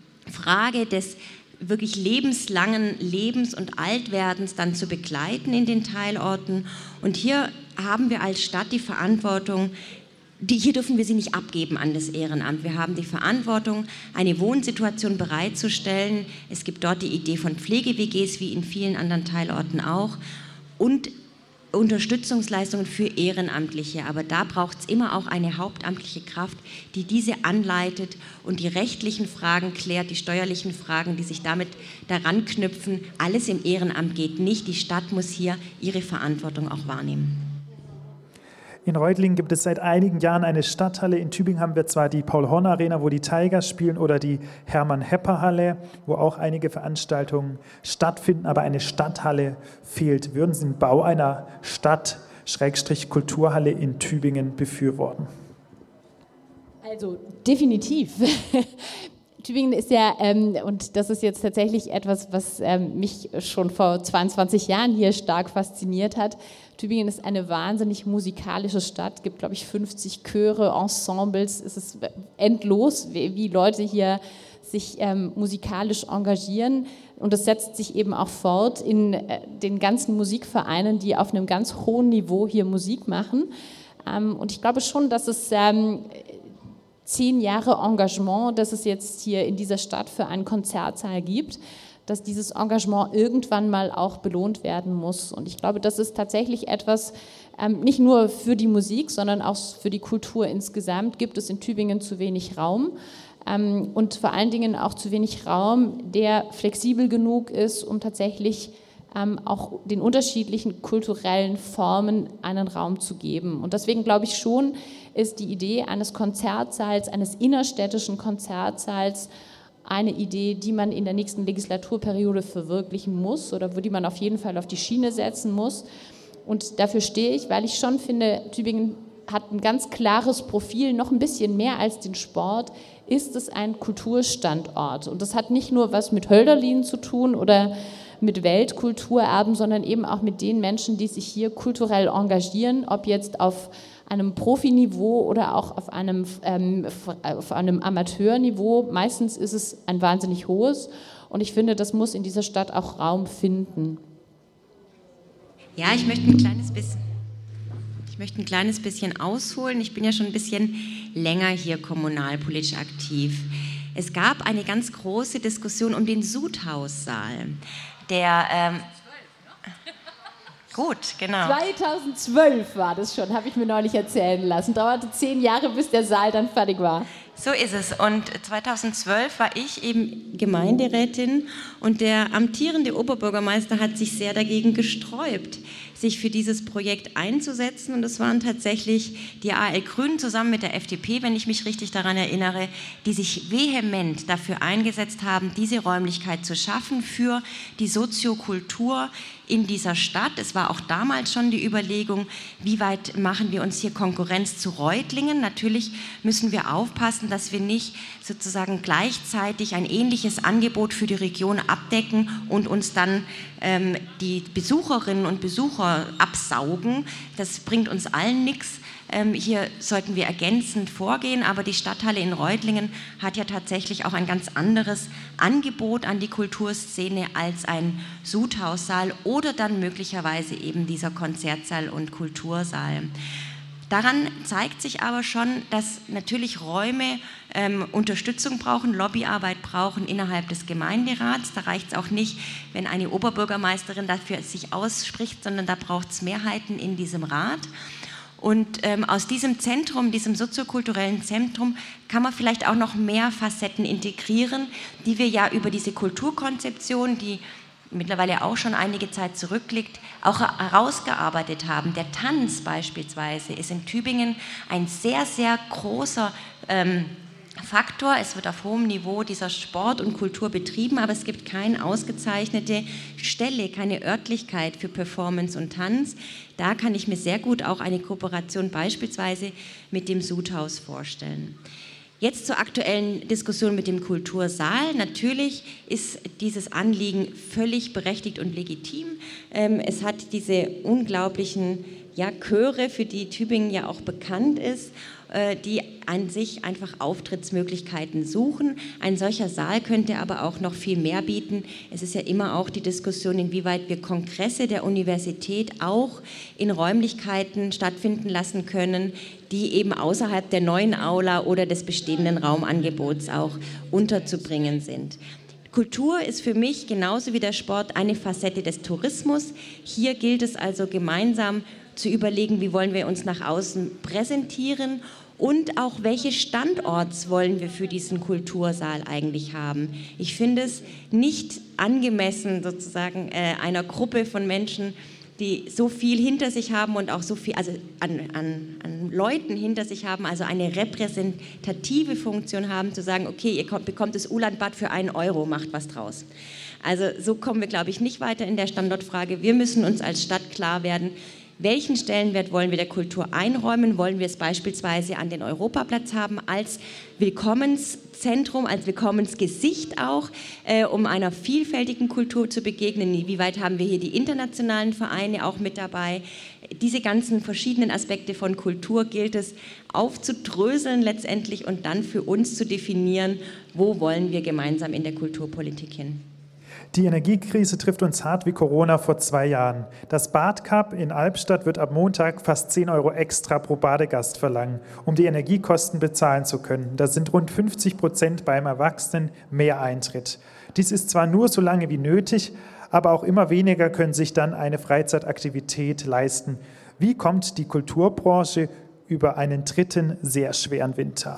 Frage des wirklich lebenslangen Lebens und Altwerdens dann zu begleiten in den Teilorten. Und hier haben wir als Stadt die Verantwortung, Die, hier dürfen wir sie nicht abgeben an das Ehrenamt. Wir haben die Verantwortung, eine Wohnsituation bereitzustellen. Es gibt dort die Idee von Pflege-W Gs, wie in vielen anderen Teilorten auch, und Unterstützungsleistungen für Ehrenamtliche. Aber da braucht es immer auch eine hauptamtliche Kraft, die diese anleitet und die rechtlichen Fragen klärt, die steuerlichen Fragen, die sich damit daran knüpfen. Alles im Ehrenamt geht nicht. Die Stadt muss hier ihre Verantwortung auch wahrnehmen. In Reutlingen gibt es seit einigen Jahren eine Stadthalle. In Tübingen haben wir zwar die Paul-Horn-Arena, wo die Tigers spielen, oder die Hermann-Hepper-Halle, wo auch einige Veranstaltungen stattfinden, aber eine Stadthalle fehlt. Würden Sie den Bau einer Stadt-Kulturhalle in Tübingen befürworten? Also definitiv. Tübingen ist ja, ähm, und das ist jetzt tatsächlich etwas, was ähm, mich schon vor zweiundzwanzig Jahren hier stark fasziniert hat. Tübingen ist eine wahnsinnig musikalische Stadt, gibt, glaube ich, fünfzig Chöre, Ensembles. Es ist endlos, wie, wie Leute hier sich ähm, musikalisch engagieren. Und das setzt sich eben auch fort in äh, den ganzen Musikvereinen, die auf einem ganz hohen Niveau hier Musik machen. Ähm, und ich glaube schon, dass es ähm, zehn Jahre Engagement, das es jetzt hier in dieser Stadt für einen Konzertsaal gibt, dass dieses Engagement irgendwann mal auch belohnt werden muss. Und ich glaube, das ist tatsächlich etwas, ähm, nicht nur für die Musik, sondern auch für die Kultur insgesamt gibt es in Tübingen zu wenig Raum ähm, und vor allen Dingen auch zu wenig Raum, der flexibel genug ist, um tatsächlich ähm, auch den unterschiedlichen kulturellen Formen einen Raum zu geben. Und deswegen glaube ich schon, ist die Idee eines Konzertsaals, eines innerstädtischen Konzertsaals, eine Idee, die man in der nächsten Legislaturperiode verwirklichen muss oder wo die man auf jeden Fall auf die Schiene setzen muss. Und dafür stehe ich, weil ich schon finde, Tübingen hat ein ganz klares Profil, noch ein bisschen mehr als den Sport, ist es ein Kulturstandort. Und das hat nicht nur was mit Hölderlin zu tun oder mit Weltkulturerben, sondern eben auch mit den Menschen, die sich hier kulturell engagieren, ob jetzt auf einem Profiniveau oder auch auf einem, ähm, auf einem Amateurniveau. Meistens ist es ein wahnsinnig hohes und ich finde, das muss in dieser Stadt auch Raum finden. Ja, ich möchte ein kleines bisschen, ich möchte ein kleines bisschen ausholen. Ich bin ja schon ein bisschen länger hier kommunalpolitisch aktiv. Es gab eine ganz große Diskussion um den Sudhaussaal, der... Ähm, Gut, genau. zweitausendzwölf war das schon, habe ich mir neulich erzählen lassen. Dauerte zehn Jahre, bis der Saal dann fertig war. So ist es. Und zweitausendzwölf war ich eben Gemeinderätin und der amtierende Oberbürgermeister hat sich sehr dagegen gesträubt, sich für dieses Projekt einzusetzen. Und es waren tatsächlich die A L Grünen zusammen mit der F D P, wenn ich mich richtig daran erinnere, die sich vehement dafür eingesetzt haben, diese Räumlichkeit zu schaffen für die Soziokultur in dieser Stadt. Es war auch damals schon die Überlegung, wie weit machen wir uns hier Konkurrenz zu Reutlingen. Natürlich müssen wir aufpassen, dass wir nicht sozusagen gleichzeitig ein ähnliches Angebot für die Region abdecken und uns dann ähm, die Besucherinnen und Besucher absaugen. Das bringt uns allen nichts. Ähm, hier sollten wir ergänzend vorgehen, aber die Stadthalle in Reutlingen hat ja tatsächlich auch ein ganz anderes Angebot an die Kulturszene als ein Sudhaussaal oder dann möglicherweise eben dieser Konzertsaal und Kultursaal. Daran zeigt sich aber schon, dass natürlich Räume ähm, Unterstützung brauchen, Lobbyarbeit brauchen innerhalb des Gemeinderats. Da reicht es auch nicht, wenn eine Oberbürgermeisterin dafür sich ausspricht, sondern da braucht es Mehrheiten in diesem Rat. Und ähm, aus diesem Zentrum, diesem soziokulturellen Zentrum, kann man vielleicht auch noch mehr Facetten integrieren, die wir ja über diese Kulturkonzeption, die mittlerweile auch schon einige Zeit zurückliegt, auch herausgearbeitet haben. Der Tanz beispielsweise ist in Tübingen ein sehr, sehr großer ähm, Faktor. Es wird auf hohem Niveau dieser Sport und Kultur betrieben, aber es gibt keine ausgezeichnete Stelle, keine Örtlichkeit für Performance und Tanz. Da kann ich mir sehr gut auch eine Kooperation beispielsweise mit dem Sudhaus vorstellen. Jetzt zur aktuellen Diskussion mit dem Kultursaal. Natürlich ist dieses Anliegen völlig berechtigt und legitim. Es hat diese unglaublichen ja, Chöre, für die Tübingen ja auch bekannt ist, die an sich einfach Auftrittsmöglichkeiten suchen. Ein solcher Saal könnte aber auch noch viel mehr bieten. Es ist ja immer auch die Diskussion, inwieweit wir Kongresse der Universität auch in Räumlichkeiten stattfinden lassen können, die eben außerhalb der neuen Aula oder des bestehenden Raumangebots auch unterzubringen sind. Kultur ist für mich genauso wie der Sport eine Facette des Tourismus. Hier gilt es also gemeinsam zu überlegen, wie wollen wir uns nach außen präsentieren und auch welche Standorts wollen wir für diesen Kultursaal eigentlich haben. Ich finde es nicht angemessen, sozusagen äh, einer Gruppe von Menschen, die so viel hinter sich haben und auch so viel, also an, an, an Leuten hinter sich haben, also eine repräsentative Funktion haben, zu sagen, okay, ihr kommt, bekommt das Ulandbad für einen Euro, macht was draus. Also so kommen wir, glaube ich, nicht weiter in der Standortfrage. Wir müssen uns als Stadt klar werden, welchen Stellenwert wollen wir der Kultur einräumen? Wollen wir es beispielsweise an den Europaplatz haben als Willkommenszentrum, als Willkommensgesicht auch, äh, um einer vielfältigen Kultur zu begegnen? Inwieweit haben wir hier die internationalen Vereine auch mit dabei? Diese ganzen verschiedenen Aspekte von Kultur gilt es aufzudröseln letztendlich und dann für uns zu definieren, wo wollen wir gemeinsam in der Kulturpolitik hin. Die Energiekrise trifft uns hart wie Corona vor zwei Jahren. Das Badcup in Albstadt wird ab Montag fast zehn Euro extra pro Badegast verlangen, um die Energiekosten bezahlen zu können. Das sind rund fünfzig Prozent beim Erwachsenen mehr Eintritt. Dies ist zwar nur so lange wie nötig, aber auch immer weniger können sich dann eine Freizeitaktivität leisten. Wie kommt die Kulturbranche über einen dritten, sehr schweren Winter?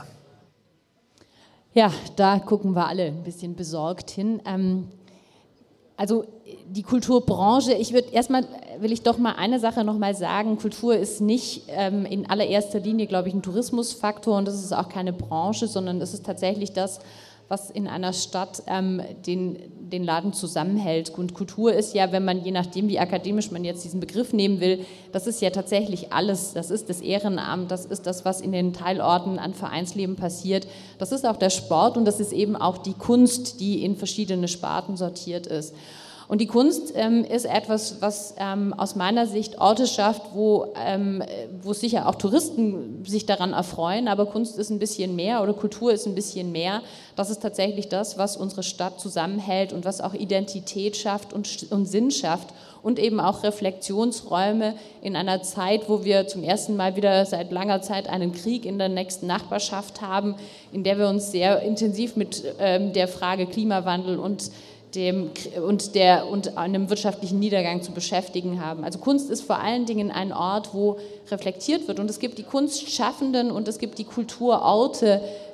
Ja, da gucken wir alle ein bisschen besorgt hin. Ähm Also die Kulturbranche, ich würde erstmal, will ich doch mal eine Sache nochmal sagen, Kultur ist nicht ähm, in allererster Linie, glaube ich, ein Tourismusfaktor und das ist auch keine Branche, sondern das ist tatsächlich das, was in einer Stadt ähm, den, den Laden zusammenhält. Und Kultur ist ja, wenn man, je nachdem wie akademisch man jetzt diesen Begriff nehmen will, das ist ja tatsächlich alles. Das ist das Ehrenamt, das ist das, was in den Teilorten an Vereinsleben passiert. Das ist auch der Sport und das ist eben auch die Kunst, die in verschiedene Sparten sortiert ist. Und die Kunst ähm, ist etwas, was ähm, aus meiner Sicht Orte schafft, wo, ähm, wo sicher auch Touristen sich daran erfreuen, aber Kunst ist ein bisschen mehr oder Kultur ist ein bisschen mehr. Das ist tatsächlich das, was unsere Stadt zusammenhält und was auch Identität schafft und, und Sinn schafft und eben auch Reflexionsräume in einer Zeit, wo wir zum ersten Mal wieder seit langer Zeit einen Krieg in der nächsten Nachbarschaft haben, in der wir uns sehr intensiv mit ähm, der Frage Klimawandel und Dem, und, der, und einem wirtschaftlichen Niedergang zu beschäftigen haben. Also Kunst ist vor allen Dingen ein Ort, wo reflektiert wird und es gibt die Kunstschaffenden und es gibt die Kulturorte,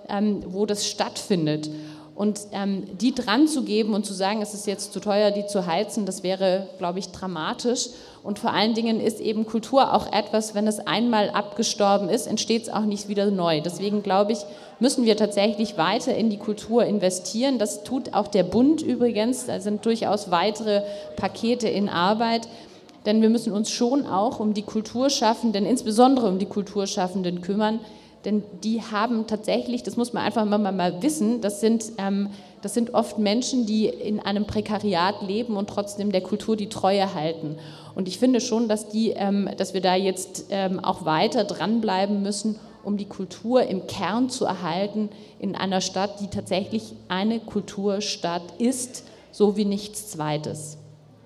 ähm, wo das stattfindet. Und ähm, die dran zu geben und zu sagen, es ist jetzt zu teuer, die zu heizen, das wäre, glaube ich, dramatisch. Und vor allen Dingen ist eben Kultur auch etwas, wenn es einmal abgestorben ist, entsteht es auch nicht wieder neu. Deswegen, glaube ich, müssen wir tatsächlich weiter in die Kultur investieren. Das tut auch der Bund übrigens. Da sind durchaus weitere Pakete in Arbeit. Denn wir müssen uns schon auch um die Kulturschaffenden, insbesondere um die Kulturschaffenden kümmern. Denn die haben tatsächlich, das muss man einfach mal, mal wissen, das sind, ähm, das sind oft Menschen, die in einem Prekariat leben und trotzdem der Kultur die Treue halten. Und ich finde schon, dass, die, ähm, dass wir da jetzt ähm, auch weiter dranbleiben müssen, um die Kultur im Kern zu erhalten in einer Stadt, die tatsächlich eine Kulturstadt ist, so wie nichts Zweites.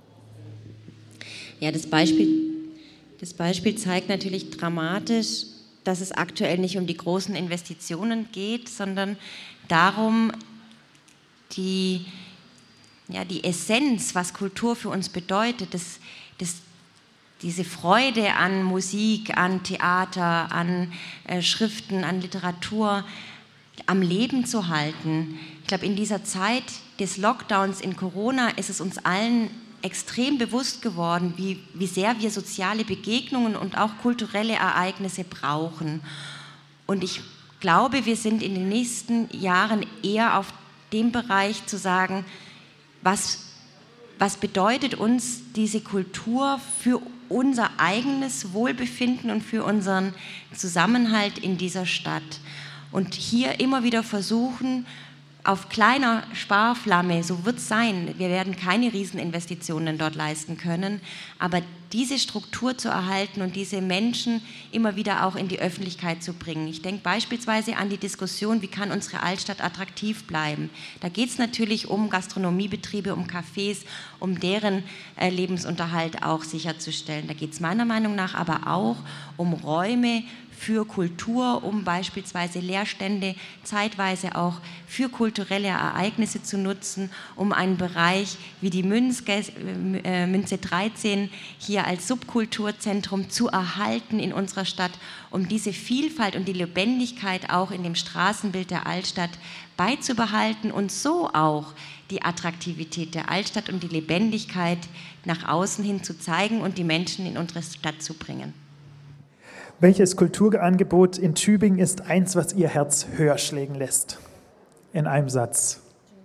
Ja, das Beispiel, das Beispiel zeigt natürlich dramatisch, dass es aktuell nicht um die großen Investitionen geht, sondern darum, die, ja, die Essenz, was Kultur für uns bedeutet, das, das, diese Freude an Musik, an Theater, an äh, Schriften, an Literatur am Leben zu halten. Ich glaube, in dieser Zeit des Lockdowns in Corona ist es uns allen extrem bewusst geworden, wie, wie sehr wir soziale Begegnungen und auch kulturelle Ereignisse brauchen. Und ich glaube, wir sind in den nächsten Jahren eher auf dem Bereich zu sagen, was, was bedeutet uns diese Kultur für unser eigenes Wohlbefinden und für unseren Zusammenhalt in dieser Stadt. Und hier immer wieder versuchen, auf kleiner Sparflamme, so wird es sein, wir werden keine Rieseninvestitionen dort leisten können, aber diese Struktur zu erhalten und diese Menschen immer wieder auch in die Öffentlichkeit zu bringen. Ich denke beispielsweise an die Diskussion, wie kann unsere Altstadt attraktiv bleiben. Da geht es natürlich um Gastronomiebetriebe, um Cafés, um deren äh, Lebensunterhalt auch sicherzustellen. Da geht es meiner Meinung nach aber auch um Räume für Kultur, um beispielsweise Leerstände zeitweise auch für kulturelle Ereignisse zu nutzen, um einen Bereich wie die Münzge, äh, Münze dreizehn hier als Subkulturzentrum zu erhalten in unserer Stadt, um diese Vielfalt und die Lebendigkeit auch in dem Straßenbild der Altstadt beizubehalten und so auch die Attraktivität der Altstadt und die Lebendigkeit nach außen hin zu zeigen und die Menschen in unsere Stadt zu bringen. Welches Kulturangebot in Tübingen ist eins, was Ihr Herz höher schlägen lässt? In einem Satz.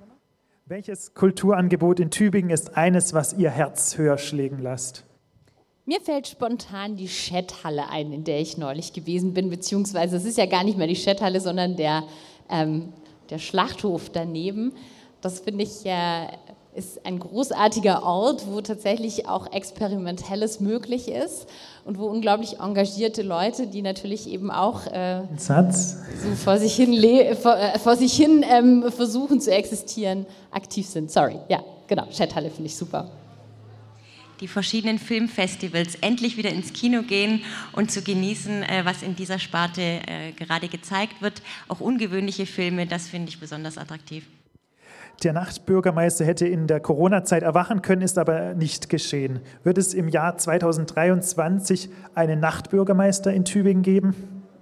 Welches Kulturangebot in Tübingen ist eines, was Ihr Herz höher schlägen lässt? Mir fällt spontan die Schetthalle ein, in der ich neulich gewesen bin, beziehungsweise es ist ja gar nicht mehr die Schetthalle, sondern der, ähm, der Schlachthof daneben. Das finde ich äh, ist ein großartiger Ort, wo tatsächlich auch Experimentelles möglich ist und wo unglaublich engagierte Leute, die natürlich eben auch äh, Satz. so vor sich hin, le- vor, äh, vor sich hin ähm, versuchen zu existieren, aktiv sind. Sorry, ja, genau, Schetthalle finde ich super. Die verschiedenen Filmfestivals endlich wieder ins Kino gehen und zu genießen, äh, was in dieser Sparte äh, gerade gezeigt wird. Auch ungewöhnliche Filme, das finde ich besonders attraktiv. Der Nachtbürgermeister hätte in der Corona-Zeit erwachen können, ist aber nicht geschehen. Wird es im Jahr zweitausenddreiundzwanzig einen Nachtbürgermeister in Tübingen geben?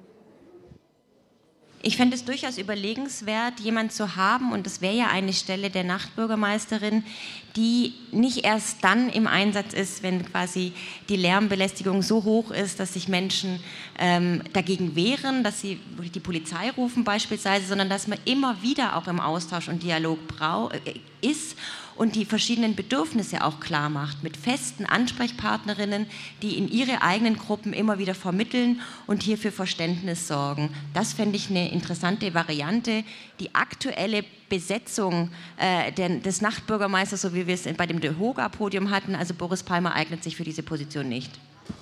Ich fände es durchaus überlegenswert, jemanden zu haben, und das wäre ja eine Stelle der Nachtbürgermeisterin, die nicht erst dann im Einsatz ist, wenn quasi die Lärmbelästigung so hoch ist, dass sich Menschen ähm, dagegen wehren, dass sie die Polizei rufen beispielsweise, sondern dass man immer wieder auch im Austausch und Dialog brau- äh, ist und die verschiedenen Bedürfnisse auch klar macht, mit festen Ansprechpartnerinnen, die in ihre eigenen Gruppen immer wieder vermitteln und hier für Verständnis sorgen. Das fände ich eine interessante Variante. Die aktuelle Besetzung äh, der, des Nachtbürgermeisters, so wie wir es bei dem DeHoga-Podium hatten, also Boris Palmer eignet sich für diese Position nicht.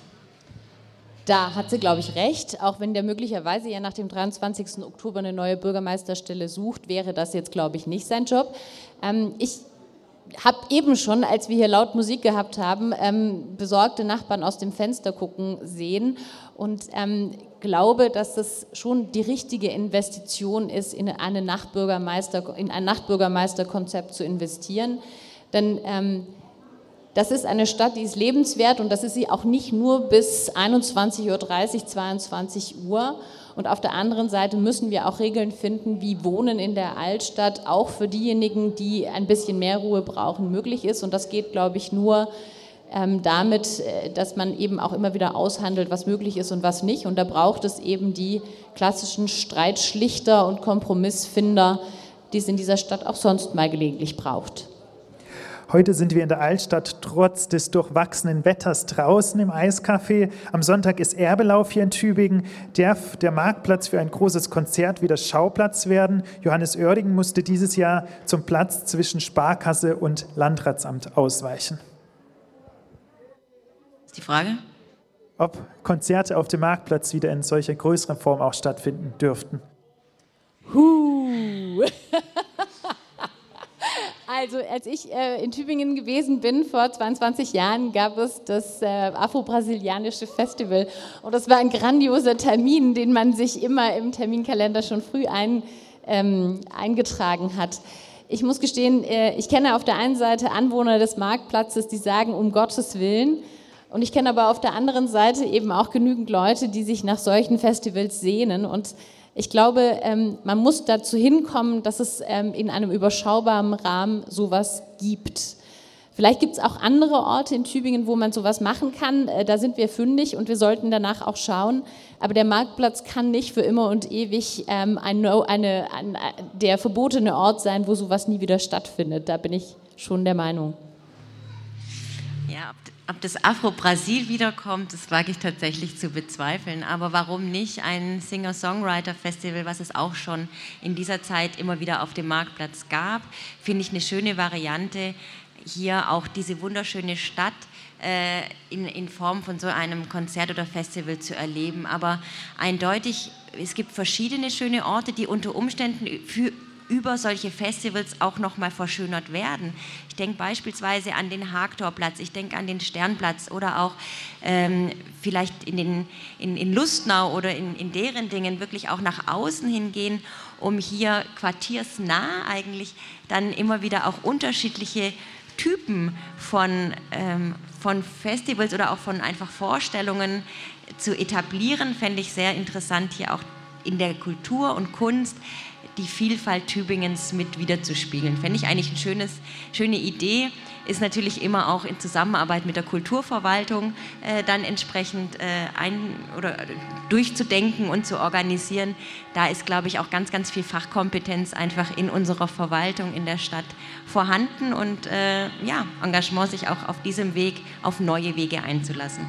Da hat sie, glaube ich, recht. Auch wenn der möglicherweise ja nach dem dreiundzwanzigsten Oktober eine neue Bürgermeisterstelle sucht, wäre das jetzt, glaube ich, nicht sein Job. Ähm, ich habe eben schon, als wir hier laut Musik gehabt haben, ähm, besorgte Nachbarn aus dem Fenster gucken sehen und ähm, glaube, dass das schon die richtige Investition ist, in, eine Nachtbürgermeister, in ein Nachtbürgermeisterkonzept zu investieren. Denn ähm, Das ist eine Stadt, die ist lebenswert und das ist sie auch nicht nur bis einundzwanzig Uhr dreißig, zweiundzwanzig Uhr. Und auf der anderen Seite müssen wir auch Regeln finden, wie Wohnen in der Altstadt auch für diejenigen, die ein bisschen mehr Ruhe brauchen, möglich ist. Und das geht, glaube ich, nur ähm, damit, dass man eben auch immer wieder aushandelt, was möglich ist und was nicht. Und da braucht es eben die klassischen Streitschlichter und Kompromissfinder, die es in dieser Stadt auch sonst mal gelegentlich braucht. Heute sind wir in der Altstadt trotz des durchwachsenen Wetters draußen im Eiscafé. Am Sonntag ist Erbelauf hier in Tübingen. Darf der Marktplatz für ein großes Konzert wieder Schauplatz werden? Johannes Oerding musste dieses Jahr zum Platz zwischen Sparkasse und Landratsamt ausweichen. Ist die Frage? Ob Konzerte auf dem Marktplatz wieder in solcher größeren Form auch stattfinden dürften. Huh. Also als ich äh, in Tübingen gewesen bin, vor zweiundzwanzig Jahren, gab es das äh, afro-brasilianische Festival. Und das war ein grandioser Termin, den man sich immer im Terminkalender schon früh ein, ähm, eingetragen hat. Ich muss gestehen, äh, ich kenne auf der einen Seite Anwohner des Marktplatzes, die sagen, um Gottes Willen. Und ich kenne aber auf der anderen Seite eben auch genügend Leute, die sich nach solchen Festivals sehnen. Und ich glaube, man muss dazu hinkommen, dass es in einem überschaubaren Rahmen sowas gibt. Vielleicht gibt es auch andere Orte in Tübingen, wo man sowas machen kann. Da sind wir fündig und wir sollten danach auch schauen. Aber der Marktplatz kann nicht für immer und ewig ein, eine, ein, der verbotene Ort sein, wo sowas nie wieder stattfindet. Da bin ich schon der Meinung. Ja, ob das Afro-Brasil wiederkommt, das wage ich tatsächlich zu bezweifeln. Aber warum nicht ein Singer-Songwriter-Festival, was es auch schon in dieser Zeit immer wieder auf dem Marktplatz gab, finde ich eine schöne Variante, hier auch diese wunderschöne Stadt äh, in, in Form von so einem Konzert oder Festival zu erleben. Aber eindeutig, es gibt verschiedene schöne Orte, die unter Umständen für über solche Festivals auch nochmal verschönert werden. Ich denke beispielsweise an den Hagtorplatz, ich denke an den Sternplatz oder auch ähm, vielleicht in, den, in, in Lustnau oder in, in deren Dingen wirklich auch nach außen hingehen, um hier quartiersnah eigentlich dann immer wieder auch unterschiedliche Typen von, ähm, von Festivals oder auch von einfach Vorstellungen zu etablieren, fände ich sehr interessant, hier auch in der Kultur und Kunst die Vielfalt Tübingens mit wiederzuspiegeln. Fände ich eigentlich eine schönes, schöne Idee. Ist natürlich immer auch in Zusammenarbeit mit der Kulturverwaltung äh, dann entsprechend äh, ein, oder durchzudenken und zu organisieren. Da ist, glaube ich, auch ganz, ganz viel Fachkompetenz einfach in unserer Verwaltung in der Stadt vorhanden und äh, ja, Engagement sich auch auf diesem Weg auf neue Wege einzulassen.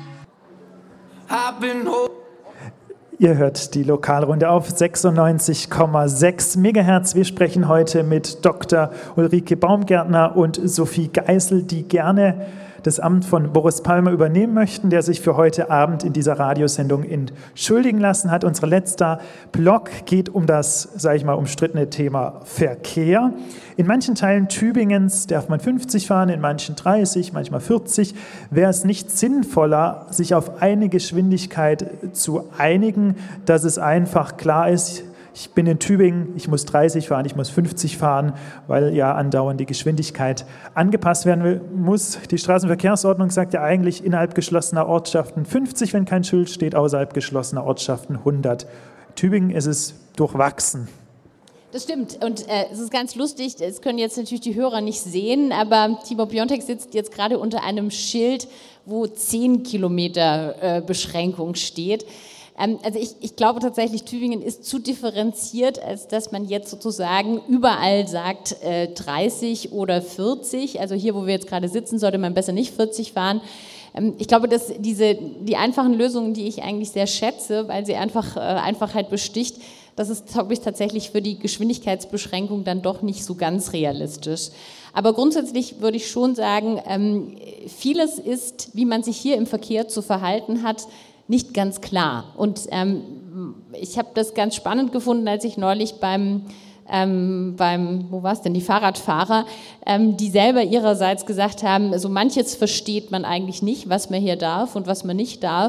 Ihr hört die Lokalrunde auf sechsundneunzig Komma sechs Megahertz. Wir sprechen heute mit Doktor Ulrike Baumgärtner und Sophie Geisel, die gerne das Amt von Boris Palmer übernehmen möchten, der sich für heute Abend in dieser Radiosendung entschuldigen lassen hat. Unser letzter Block geht um das, sage ich mal, umstrittene Thema Verkehr. In manchen Teilen Tübingens darf man fünfzig fahren, in manchen dreißig, manchmal vierzig. Wäre es nicht sinnvoller, sich auf eine Geschwindigkeit zu einigen, dass es einfach klar ist, ich bin in Tübingen, ich muss dreißig fahren, ich muss fünfzig fahren, weil ja andauernd die Geschwindigkeit angepasst werden muss. Die Straßenverkehrsordnung sagt ja eigentlich innerhalb geschlossener Ortschaften fünfzig, wenn kein Schild steht, außerhalb geschlossener Ortschaften hundert. In Tübingen ist es durchwachsen. Das stimmt und äh, es ist ganz lustig, das können jetzt natürlich die Hörer nicht sehen, aber Tibor Piontek sitzt jetzt gerade unter einem Schild, wo zehn Kilometer äh, Beschränkung steht. Also ich, ich glaube tatsächlich, Tübingen ist zu differenziert, als dass man jetzt sozusagen überall sagt äh, dreißig oder vierzig. Also hier, wo wir jetzt gerade sitzen, sollte man besser nicht vierzig fahren. Ähm, ich glaube, dass diese, die einfachen Lösungen, die ich eigentlich sehr schätze, weil sie einfach äh, Einfachheit besticht, das ist, glaube ich, tatsächlich für die Geschwindigkeitsbeschränkung dann doch nicht so ganz realistisch. Aber grundsätzlich würde ich schon sagen, ähm, vieles ist, wie man sich hier im Verkehr zu verhalten hat, nicht ganz klar. Und ähm, ich habe das ganz spannend gefunden, als ich neulich beim, ähm, beim wo war es denn, die Fahrradfahrer, ähm, die selber ihrerseits gesagt haben, so manches versteht man eigentlich nicht, was man hier darf und was man nicht darf.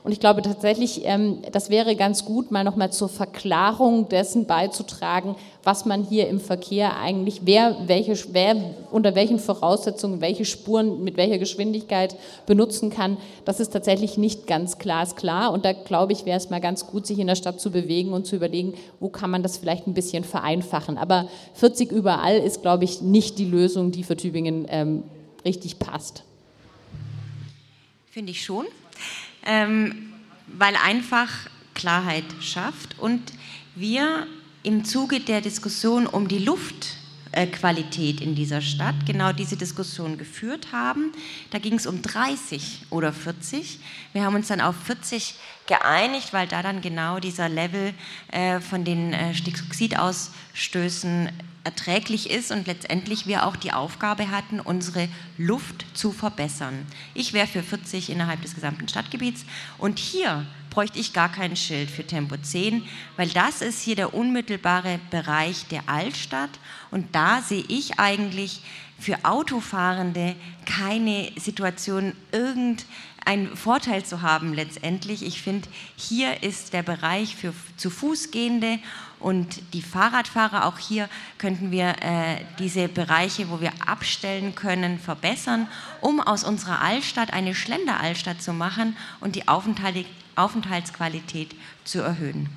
Und ich glaube tatsächlich, ähm, das wäre ganz gut, mal nochmal zur Verklarung dessen beizutragen, was man hier im Verkehr eigentlich, wer, welche, wer unter welchen Voraussetzungen welche Spuren mit welcher Geschwindigkeit benutzen kann. Das ist tatsächlich nicht ganz glasklar. Und da glaube ich, wäre es mal ganz gut, sich in der Stadt zu bewegen und zu überlegen, wo kann man das vielleicht ein bisschen vereinfachen. Aber vierzig überall ist, glaube ich, nicht die Lösung, die für Tübingen ähm, richtig passt. Finde ich schon. Ähm, weil einfach Klarheit schafft und wir im Zuge der Diskussion um die Luftqualität in dieser Stadt genau diese Diskussion geführt haben. Da ging es um dreißig oder vierzig. Wir haben uns dann auf vierzig geeinigt, weil da dann genau dieser Level äh, von den äh, Stickoxidausstößen erträglich ist und letztendlich wir auch die Aufgabe hatten, unsere Luft zu verbessern. Ich wäre für vierzig innerhalb des gesamten Stadtgebiets und hier bräuchte ich gar kein Schild für Tempo zehn, weil das ist hier der unmittelbare Bereich der Altstadt und da sehe ich eigentlich für Autofahrende keine Situation, irgendeinen Vorteil zu haben letztendlich. Ich finde, hier ist der Bereich für zu Fußgehende und die Fahrradfahrer, auch hier könnten wir äh, diese Bereiche, wo wir abstellen können, verbessern, um aus unserer Altstadt eine Schlender-Altstadt zu machen und die Aufenthalt, Aufenthaltsqualität zu erhöhen.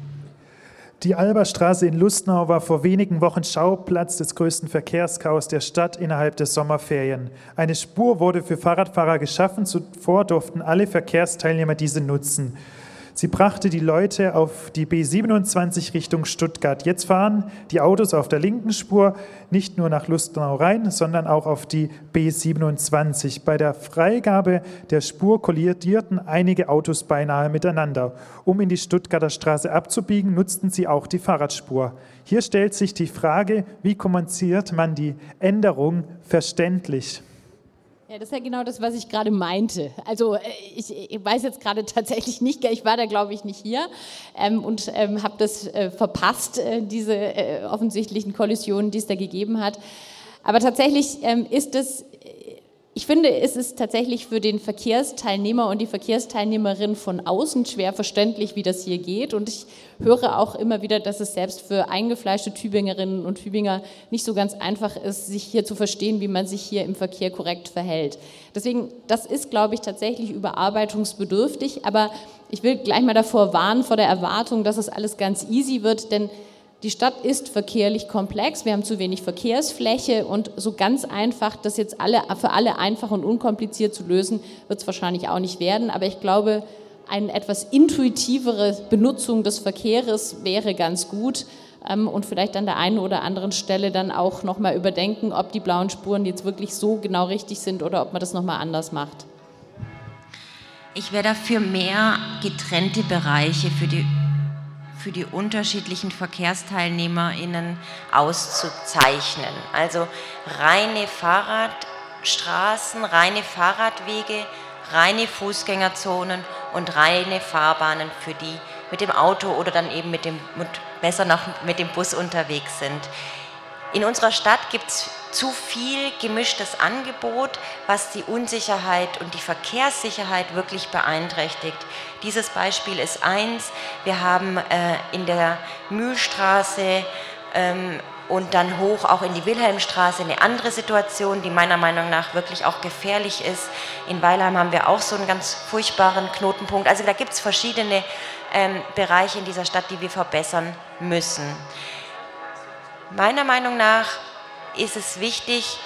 Die Alberstraße in Lustenau war vor wenigen Wochen Schauplatz des größten Verkehrschaos der Stadt innerhalb der Sommerferien. Eine Spur wurde für Fahrradfahrer geschaffen, zuvor durften alle Verkehrsteilnehmer diese nutzen. Sie brachte die Leute auf die B siebenundzwanzig Richtung Stuttgart. Jetzt fahren die Autos auf der linken Spur nicht nur nach Lustenau rein, sondern auch auf die B siebenundzwanzig. Bei der Freigabe der Spur kollidierten einige Autos beinahe miteinander. Um in die Stuttgarter Straße abzubiegen, nutzten sie auch die Fahrradspur. Hier stellt sich die Frage, wie kommuniziert man die Änderung verständlich? Ja, das ist ja genau das, was ich gerade meinte. Also ich, ich weiß jetzt gerade tatsächlich nicht, ich war da glaube ich nicht hier ähm, und ähm, habe das äh, verpasst, äh, diese äh, offensichtlichen Kollisionen, die es da gegeben hat. Aber tatsächlich ähm, ist es, ich finde, es ist tatsächlich für den Verkehrsteilnehmer und die Verkehrsteilnehmerin von außen schwer verständlich, wie das hier geht. Und ich höre auch immer wieder, dass es selbst für eingefleischte Tübingerinnen und Tübinger nicht so ganz einfach ist, sich hier zu verstehen, wie man sich hier im Verkehr korrekt verhält. Deswegen, das ist, glaube ich, tatsächlich überarbeitungsbedürftig. Aber ich will gleich mal davor warnen, vor der Erwartung, dass es alles ganz easy wird, denn die Stadt ist verkehrlich komplex, wir haben zu wenig Verkehrsfläche und so ganz einfach, das jetzt alle, für alle einfach und unkompliziert zu lösen, wird es wahrscheinlich auch nicht werden. Aber ich glaube, eine etwas intuitivere Benutzung des Verkehrs wäre ganz gut ähm, und vielleicht an der einen oder anderen Stelle dann auch nochmal überdenken, ob die blauen Spuren jetzt wirklich so genau richtig sind oder ob man das nochmal anders macht. Ich wäre dafür mehr getrennte Bereiche für die für die unterschiedlichen VerkehrsteilnehmerInnen auszuzeichnen. Also reine Fahrradstraßen, reine Fahrradwege, reine Fußgängerzonen und reine Fahrbahnen für die mit dem Auto oder dann eben mit dem, besser noch mit dem Bus unterwegs sind. In unserer Stadt gibt es zu viel gemischtes Angebot, was die Unsicherheit und die Verkehrssicherheit wirklich beeinträchtigt. Dieses Beispiel ist eins. Wir haben äh, in der Mühlstraße ähm, und dann hoch auch in die Wilhelmstraße eine andere Situation, die meiner Meinung nach wirklich auch gefährlich ist. In Weilheim haben wir auch so einen ganz furchtbaren Knotenpunkt. Also da gibt es verschiedene ähm, Bereiche in dieser Stadt, die wir verbessern müssen. Meiner Meinung nach ist es wichtig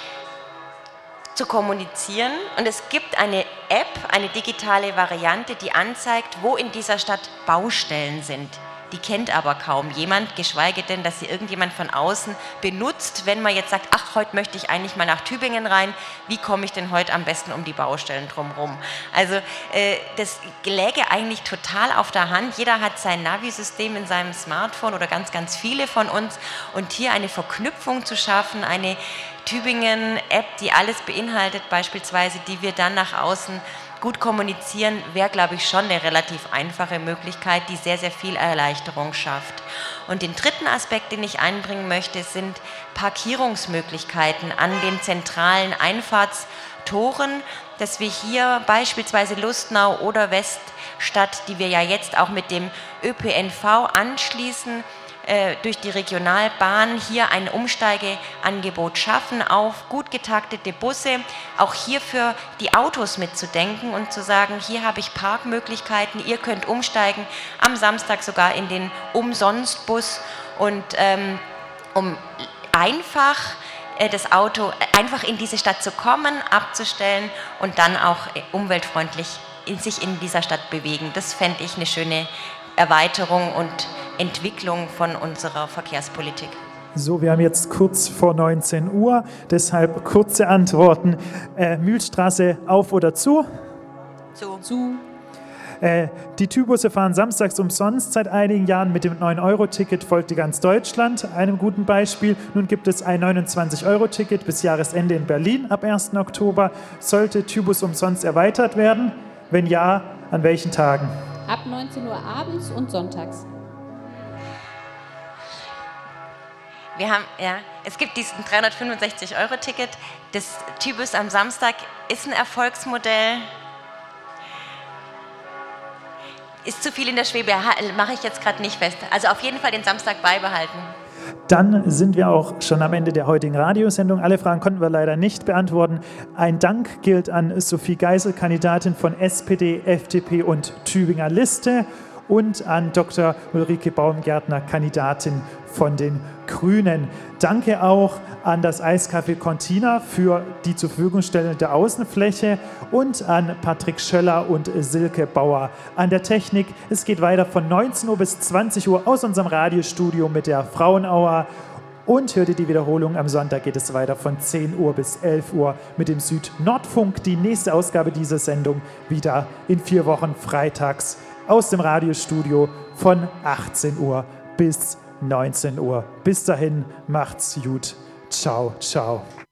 zu kommunizieren und es gibt eine App, eine digitale Variante, die anzeigt, wo in dieser Stadt Baustellen sind. Die kennt aber kaum jemand, geschweige denn, dass sie irgendjemand von außen benutzt, wenn man jetzt sagt, ach, heute möchte ich eigentlich mal nach Tübingen rein, wie komme ich denn heute am besten um die Baustellen drumherum? Also äh, das läge eigentlich total auf der Hand. Jeder hat sein Navi-System in seinem Smartphone oder ganz, ganz viele von uns und hier eine Verknüpfung zu schaffen, eine Tübingen-App, die alles beinhaltet, beispielsweise, die wir dann nach außen gut kommunizieren, wäre, glaube ich, schon eine relativ einfache Möglichkeit, die sehr, sehr viel Erleichterung schafft. Und den dritten Aspekt, den ich einbringen möchte, sind Parkierungsmöglichkeiten an den zentralen Einfahrts Toren, dass wir hier beispielsweise Lustnau oder Weststadt, die wir ja jetzt auch mit dem Ö P N V anschließen, äh, durch die Regionalbahn hier ein Umsteigeangebot schaffen auf gut getaktete Busse, auch hier für die Autos mitzudenken und zu sagen, hier habe ich Parkmöglichkeiten, ihr könnt umsteigen, am Samstag sogar in den Umsonstbus und ähm, um einfach das Auto einfach in diese Stadt zu kommen, abzustellen und dann auch umweltfreundlich in sich in dieser Stadt bewegen. Das fände ich eine schöne Erweiterung und Entwicklung von unserer Verkehrspolitik. So, wir haben jetzt kurz vor neunzehn Uhr, deshalb kurze Antworten. Äh, Mühlstraße auf oder zu? Zu. Zu. Äh, die Tübusse fahren samstags umsonst seit einigen Jahren. Mit dem neun Euro Ticket folgte ganz Deutschland einem guten Beispiel. Nun gibt es ein neunundzwanzig Euro Ticket bis Jahresende in Berlin ab ersten Oktober. Sollte Tübus umsonst erweitert werden? Wenn ja, an welchen Tagen? Ab neunzehn Uhr abends und sonntags. Wir haben, ja, es gibt diesen dreihundertfünfundsechzig Euro Ticket. Das Tübus am Samstag ist ein Erfolgsmodell. Ist zu viel in der Schwebe, mache ich jetzt gerade nicht fest. Also auf jeden Fall den Samstag beibehalten. Dann sind wir auch schon am Ende der heutigen Radiosendung. Alle Fragen konnten wir leider nicht beantworten. Ein Dank gilt an Sophie Geisel, Kandidatin von S P D, F D P und Tübinger Liste, und an Doktor Ulrike Baumgärtner, Kandidatin von den Grünen. Danke auch an das Eiscafé Cortina für die zur Verfügung stellende Außenfläche und an Patrick Schöller und Silke Bauer an der Technik. Es geht weiter von neunzehn Uhr bis zwanzig Uhr aus unserem Radiostudio mit der Frauenauer. Und hört ihr die Wiederholung, am Sonntag geht es weiter von zehn Uhr bis elf Uhr mit dem Süd-Nordfunk. Die nächste Ausgabe dieser Sendung wieder in vier Wochen freitags aus dem Radiostudio von achtzehn Uhr bis neunzehn Uhr. Bis dahin, macht's gut. Ciao, ciao.